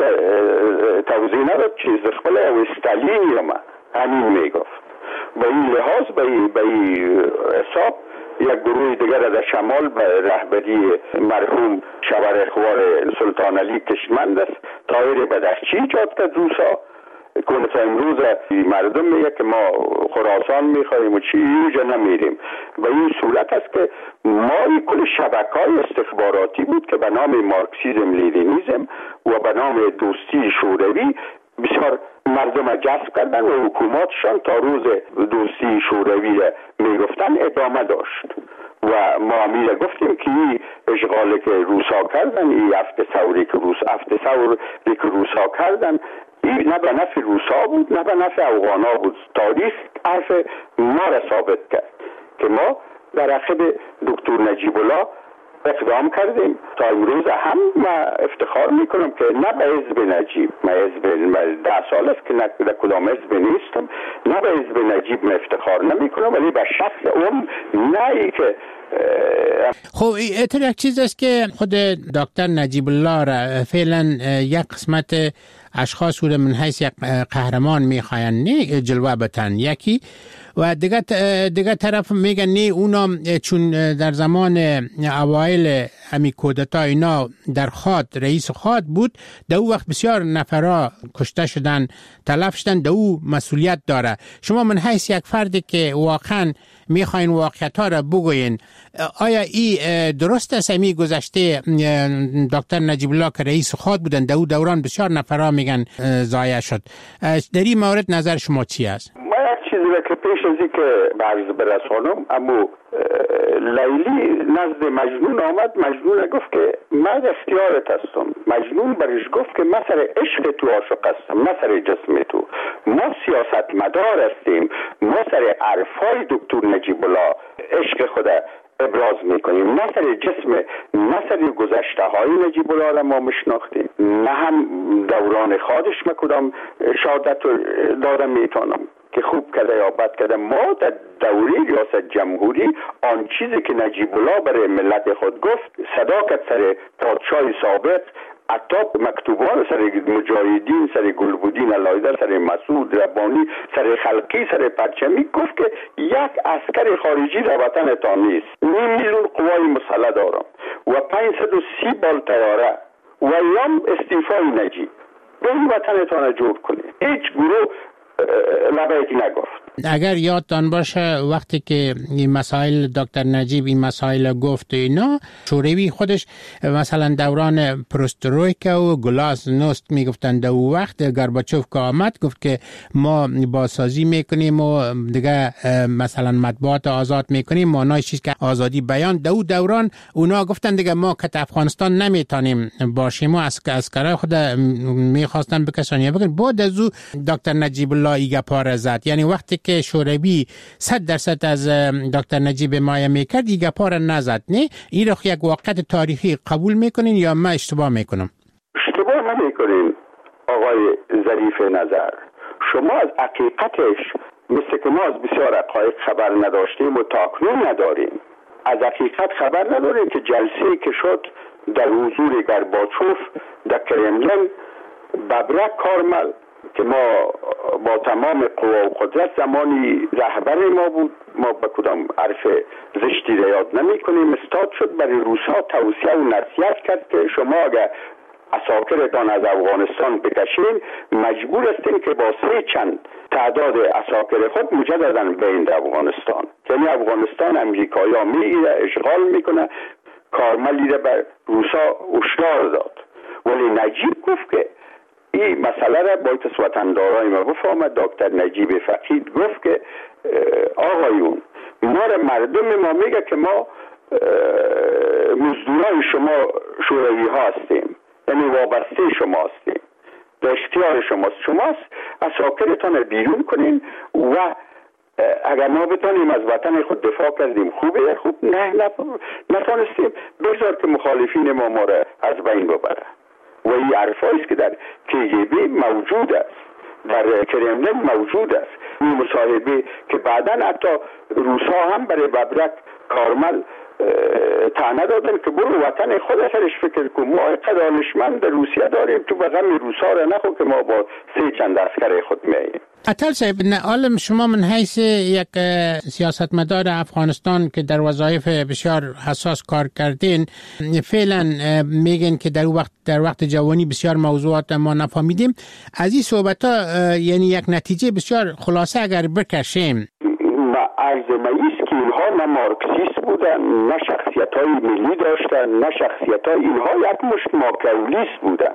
توضیح نداد چیز زخبر او استالین یا همین میگفت. با این لحاظ به این حساب یک گروه دیگر در شمال به رهبری مرحوم شبر اخوار سلطان علی کشمند است طاهر بدخشی ایجاد کرد روسا که امروز مردم میگه که ما خراسان میخواییم و چی اینجا نمیریم. به این صورت است که ما کل شبکه‌های استخباراتی بود که به نام مارکسیزم لنینیزم و به نام دوستی شوروی بسیار مردم جذب کردن و حکوماتشان تا روز دوستی شوروی میگفتن ادامه داشت و ما میره گفتیم که این اشغالی که روسا کردن، این هفت ثوری که روسا کردن، این نه به نفع روسا بود نه به نفع افغانا بود. تاریخ حرف ما را ثابت کرد که ما در عقب دکتر نجیب الله اقدام کردیم. تا امروز هم من افتخار میکنم که نه به حزب نجیب، من حزب 10 سال است که نه کدام حزب نیستم، نه به حزب نجیب من افتخار نمیکنم، ولی به شخص اون نه ای که خب این یک چیز است که خود دکتر نجیب الله را فعلا یک قسمت اشخاص رو من حیث یک قهرمان میخواین نه جلوه بتن یکی، و دیگه طرف میگن نه اونا چون در زمان اوایل همی کودتا اینا در خاد رئیس خاد بود، در او وقت بسیار نفرا کشته شدن، تلف شدن، در او مسئولیت داره. شما من حیث یک فردی که واقعا میخواین واقعیت ها را بگوین، آیا این درست است همی گذشته دکتر نجیب الله که رئیس خاد بودن در او دوران بسیار نفرا میگن ضایع شد، در این مورد نظر شما چی است؟ چیزی که پیش از این که برز برسانم، اما لیلی نزد مجنون آمد. مجنون گفت که من اختیارت هستم. مجنون برش گفت که من سر عشق تو عاشق هستم نه سر جسم تو. ما سیاست مدار هستیم، ما سر عرفای دکتر نجیب الله عشق خود ابراز میکنیم، نه سر جسم، نه سر گذشته های نجیب الله را ما مشناختیم، نه هم دوران خودش مکدام شهادت دادم میتونم که خوب کرده یا بد کرده. ما در دوره ریاست جمهوری آن چیزی که نجیب الله برای ملت خود گفت، صداقت سر پادشاه سابق، حتی مکتوبان سر مجاهدین، سر گلبودین علایزه، سر مسعود ربانی، سر خلقی، سر پرچمی، گفت که یک عسکر خارجی در وطن تا نیست، 9 میلیون قوای مسلح دارم و 530 بال طیاره و ایام استیفای نجیب به این وطن تا جور کنی. هیچ گروه لبیک نگفت. اگر یادتان باشه وقتی که این مسائل دکتر نجیب این مسائل گفت اینا، شوروی خودش مثلا دوران پروسترویکا و گلاسنوست میگفتن در اون وقت گورباچوف که آمد گفت که ما بازسازی میکنیم و دیگه مثلا مطبوعات آزاد میکنیم، معنای چیز که آزادی بیان. در اون دوران اونا گفتن دیگه ما که افغانستان نمیتونیم باشیم و عسکرای خود میخواستن بکشن. بعد از او دکتر نجیب الله ایگا پار زد، یعنی وقتی که شوروی 100% از دکتر نجیب حمایت میکرد ایگا پار نزد. نه این رو یک واقعیت تاریخی قبول میکنین یا من اشتباه میکنم؟ اشتباه نمیکنین آقای ظریف نظر. شما از حقیقتش مثل که ما از بسیار حقایق خبر نداشتیم و تاکنون نداریم. از حقیقت خبر نداریم که جلسه‌ای که شد در حضور گورباچوف در کرملین، ببرک کارمل که ما با تمام قوا و قدرت زمانی رهبر ما بود، ما به کدام حرف زشتی را یاد نمی کنیم، استاد شد برای روسا توصیه و نصیحت کرد که شما اگر عساکرتان از افغانستان بکشین مجبور هستین که با 3 چند تعداد عساکر خود مجددا بین افغانستان. یعنی افغانستان امریکایی ها میگیره، اشغال میکنه. کارملی را بر روسا هشدار داد، ولی نجیب گفت که این مسئله را باید وطندارای ما بفهمد. دکتر نجیب فقید گفت که آقایون ما را مردم ما میگه که ما مزدورای شما شوروی ها هستیم، یعنی وابسته شما هستیم، در اختیار شماست عساکرتان بیرون کنین و اگر ما بتانیم از وطن خود دفاع کردیم خوبه، خوب نه نتانستیم بگذار که مخالفین ما را از بین ببره. و این حرفاییست که در KGB موجود است، در کرملین موجود است. این مصاحبه که بعداً حتی روسا هم برای ببرک کارمل طعنه دادن که برو وطن خود سرش فکر کن، ما قدالشمند روسیه داریم، تو به غم روسا را نخو که ما با 3 چند عسکر خود میاییم. عطل صاحب، عالم شما من حیث یک سیاستمدار افغانستان که در وظایف بسیار حساس کار کردین، فعلا میگن که در وقت جوانی بسیار موضوعات ما نفهمیدیم. از این صحبت ها یعنی یک نتیجه بسیار خلاصه اگر بکشیم، عرض ماییست که اینها نه مارکسیست بودن، نه شخصیت های ملی داشتن، نه شخصیت های اینها یک مشت ماکیاولیست بودن.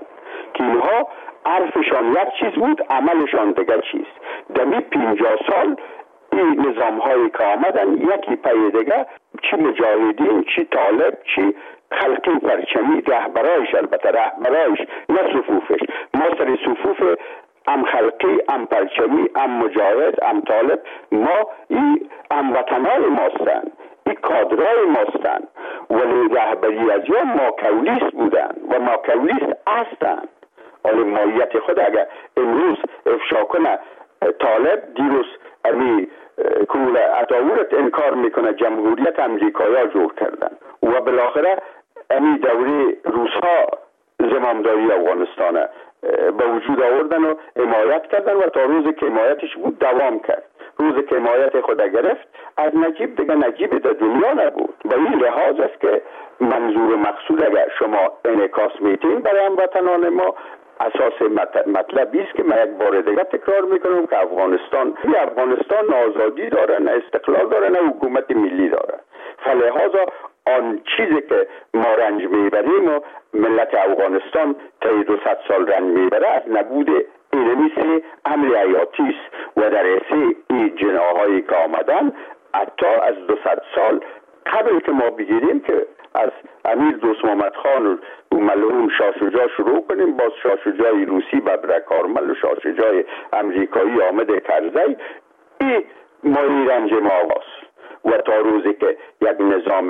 که اینها حرفشان یک چیز بود، عملشان دیگر چیز. دمی 50 سال این نظام هایی که آمدن یکی پی دیگر، چی مجاهدین، چی طالب، چی خلقی پرچمی، رهبرایش، البته رهبرایش نه صفوفش، ما سر صفوف ام خلقی، ام پرچمی، ام مجاهد، ام طالب، ما این هموطنای ماستن، این کادرای ماستن، ولی رهبری از یا ماکولیست بودن و ماکولیست هستن. ولی ماهیت خود اگر امروز افشا کنه طالب، دیروز امی کول عطاورت انکار میکنه جمهوریت امریکایا جور کردن و بالاخره امی دوره روسها زمامداری افغانستانه به وجود آوردن و حمایت کردن و تا روز که حمایتش بود دوام کرد. روز که حمایت خود گرفت از نجیب دیگه نجیب در دنیا نبود. به این لحاظ است که منظور و مقصود اگر شما انعکاس میتین برای هموطنان ما، اساس مطلبی است که من یک بار دیگه تکرار میکنم که افغانستان نه آزادی داره، نه استقلال داره، نه حکومت ملی داره. فلهذا آن چیزی که ما رنج میبریم و ملت افغانستان طی 200 سال رنج میبره از نبود اینمی سه امر حیاتی است و در اسی این جناحایی که آمدن حتی از 200 سال قبل که ما بگیریم که از امیر دوست محمد خان و ملعون شاه شجاع شروع کنیم، باز شاه شجاع روسی ببرک کارمل و شاه شجاع امریکایی آمد کرزی، این مایی رنج ما آغاست و تا روزی که یک نظام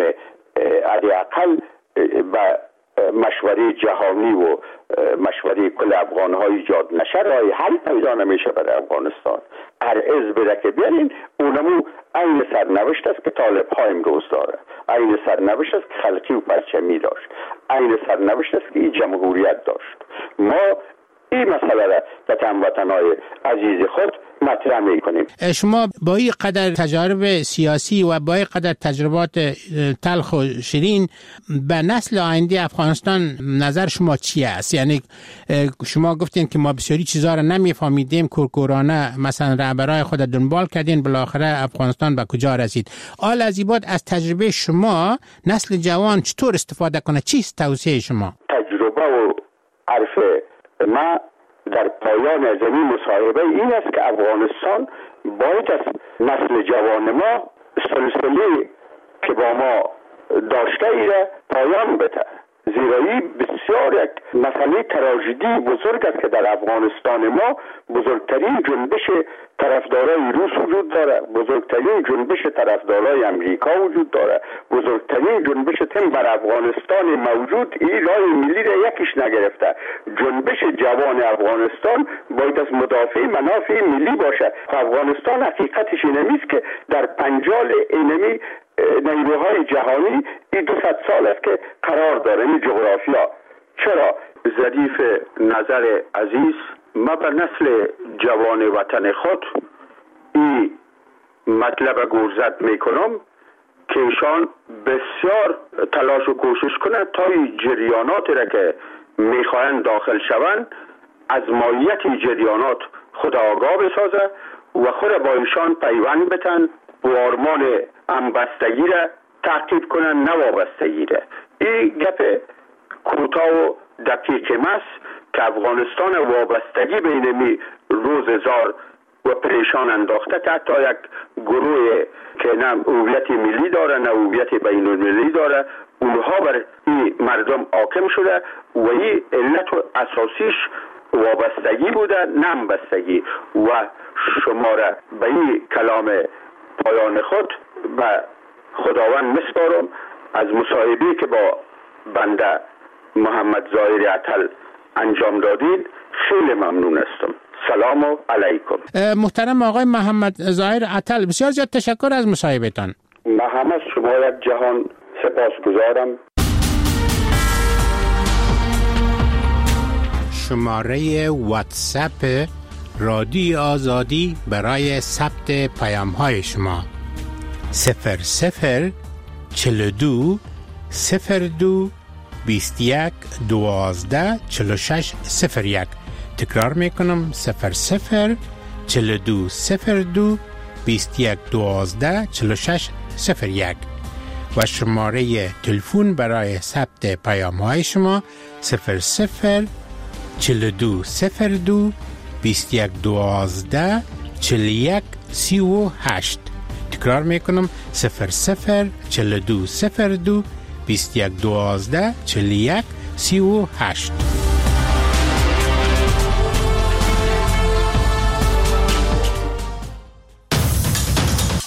حداقل و مشوره جهانی و مشوره کل افغان‌ها ایجاد نشه راه حل پیدا نمیشه برای افغانستان. هر حزب که بیارین اونمو این سرنوشت است که طالب ها امروز داره، این سرنوشت است که خلقی و پرچمی داشت، این سرنوشت است که این جمهوریت داشت. ما این مسئله را به هموطنان عزیز خود مطرح می‌کنیم. شما با این قدر تجارب سیاسی و با این قدر تجربات تلخ و شیرین به نسل آینده افغانستان نظر شما چی است؟ یعنی شما گفتین که ما بسیاری چیزا را نمیفهمیدیم، کورکورانه مثلا رهبرای خود دنبال کردین، بالاخره افغانستان به کجا رسید. آل از این بعد از تجربه شما نسل جوان چطور استفاده کنه؟ چیست توصیه شما؟ تجربه و حرف ما در پایان از این مصاحبه این است که افغانستان باید از نسل جوان ما سلسله که با ما داشته ایره پایان بده، زیرا این بسیار یک مسئله تراژدی بزرگ است که در افغانستان ما بزرگترین جنبش طرفدارای روس وجود داره، بزرگترین جنبش طرفدارای امریکا وجود داره، بزرگترین جنبش تیم بر افغانستان موجود این راه ملی را یکیش نگرفته. جنبش جوان افغانستان باید از مدافع منافع ملی باشه. افغانستان حقیقتش اینمیست که در پنجال اینمی نیروهای جهانی این 200 سال است که قرار داره این جغرافیا. چرا؟ ظریف نظر عزیز، ما بر نسل جوان وطن خود این مطلب گرزد میکنم که ایشان بسیار تلاش و کوشش کنند تا این جریانات را که میخواهند داخل شوند از ماهیت جریانات خود آگاه بسازه و خود با ایشان پیوند بتن و آرمان همبستگی را تعقیب کنن، نه وابستگی را. این گپ کوتاه و دقیق ماست که افغانستان وابستگی بین روزگار و پریشان انداخته که حتی یک گروه که نه هویت ملی داره نه هویت بین المللی داره، اونها بر این مردم حاکم شده و این علت و اساسیش وابستگی بوده، نه همبستگی. و شما را به این کلام پایان خود و خداوند مسپارم. از مصاحبه‌ای که با بنده محمد ظاهر عطل انجام دادید خیلی ممنون هستم. سلام علیکم. محترم آقای محمد ظاهر عطل، بسیار زیاد تشکر از مصاحبهتان. من هم از شما یک جهان سپاسگزارم. شماره واتساپ رادیو آزادی برای ثبت پیام‌های شما 00 42 02 21 12 46 01. تکرار میکنم 00 42 02 21 12 46 01 و شماره تلفن برای ثبت پیام‌های شما 00 4202 2112 41 38. تکرار میکنم 004202 2112 41 38.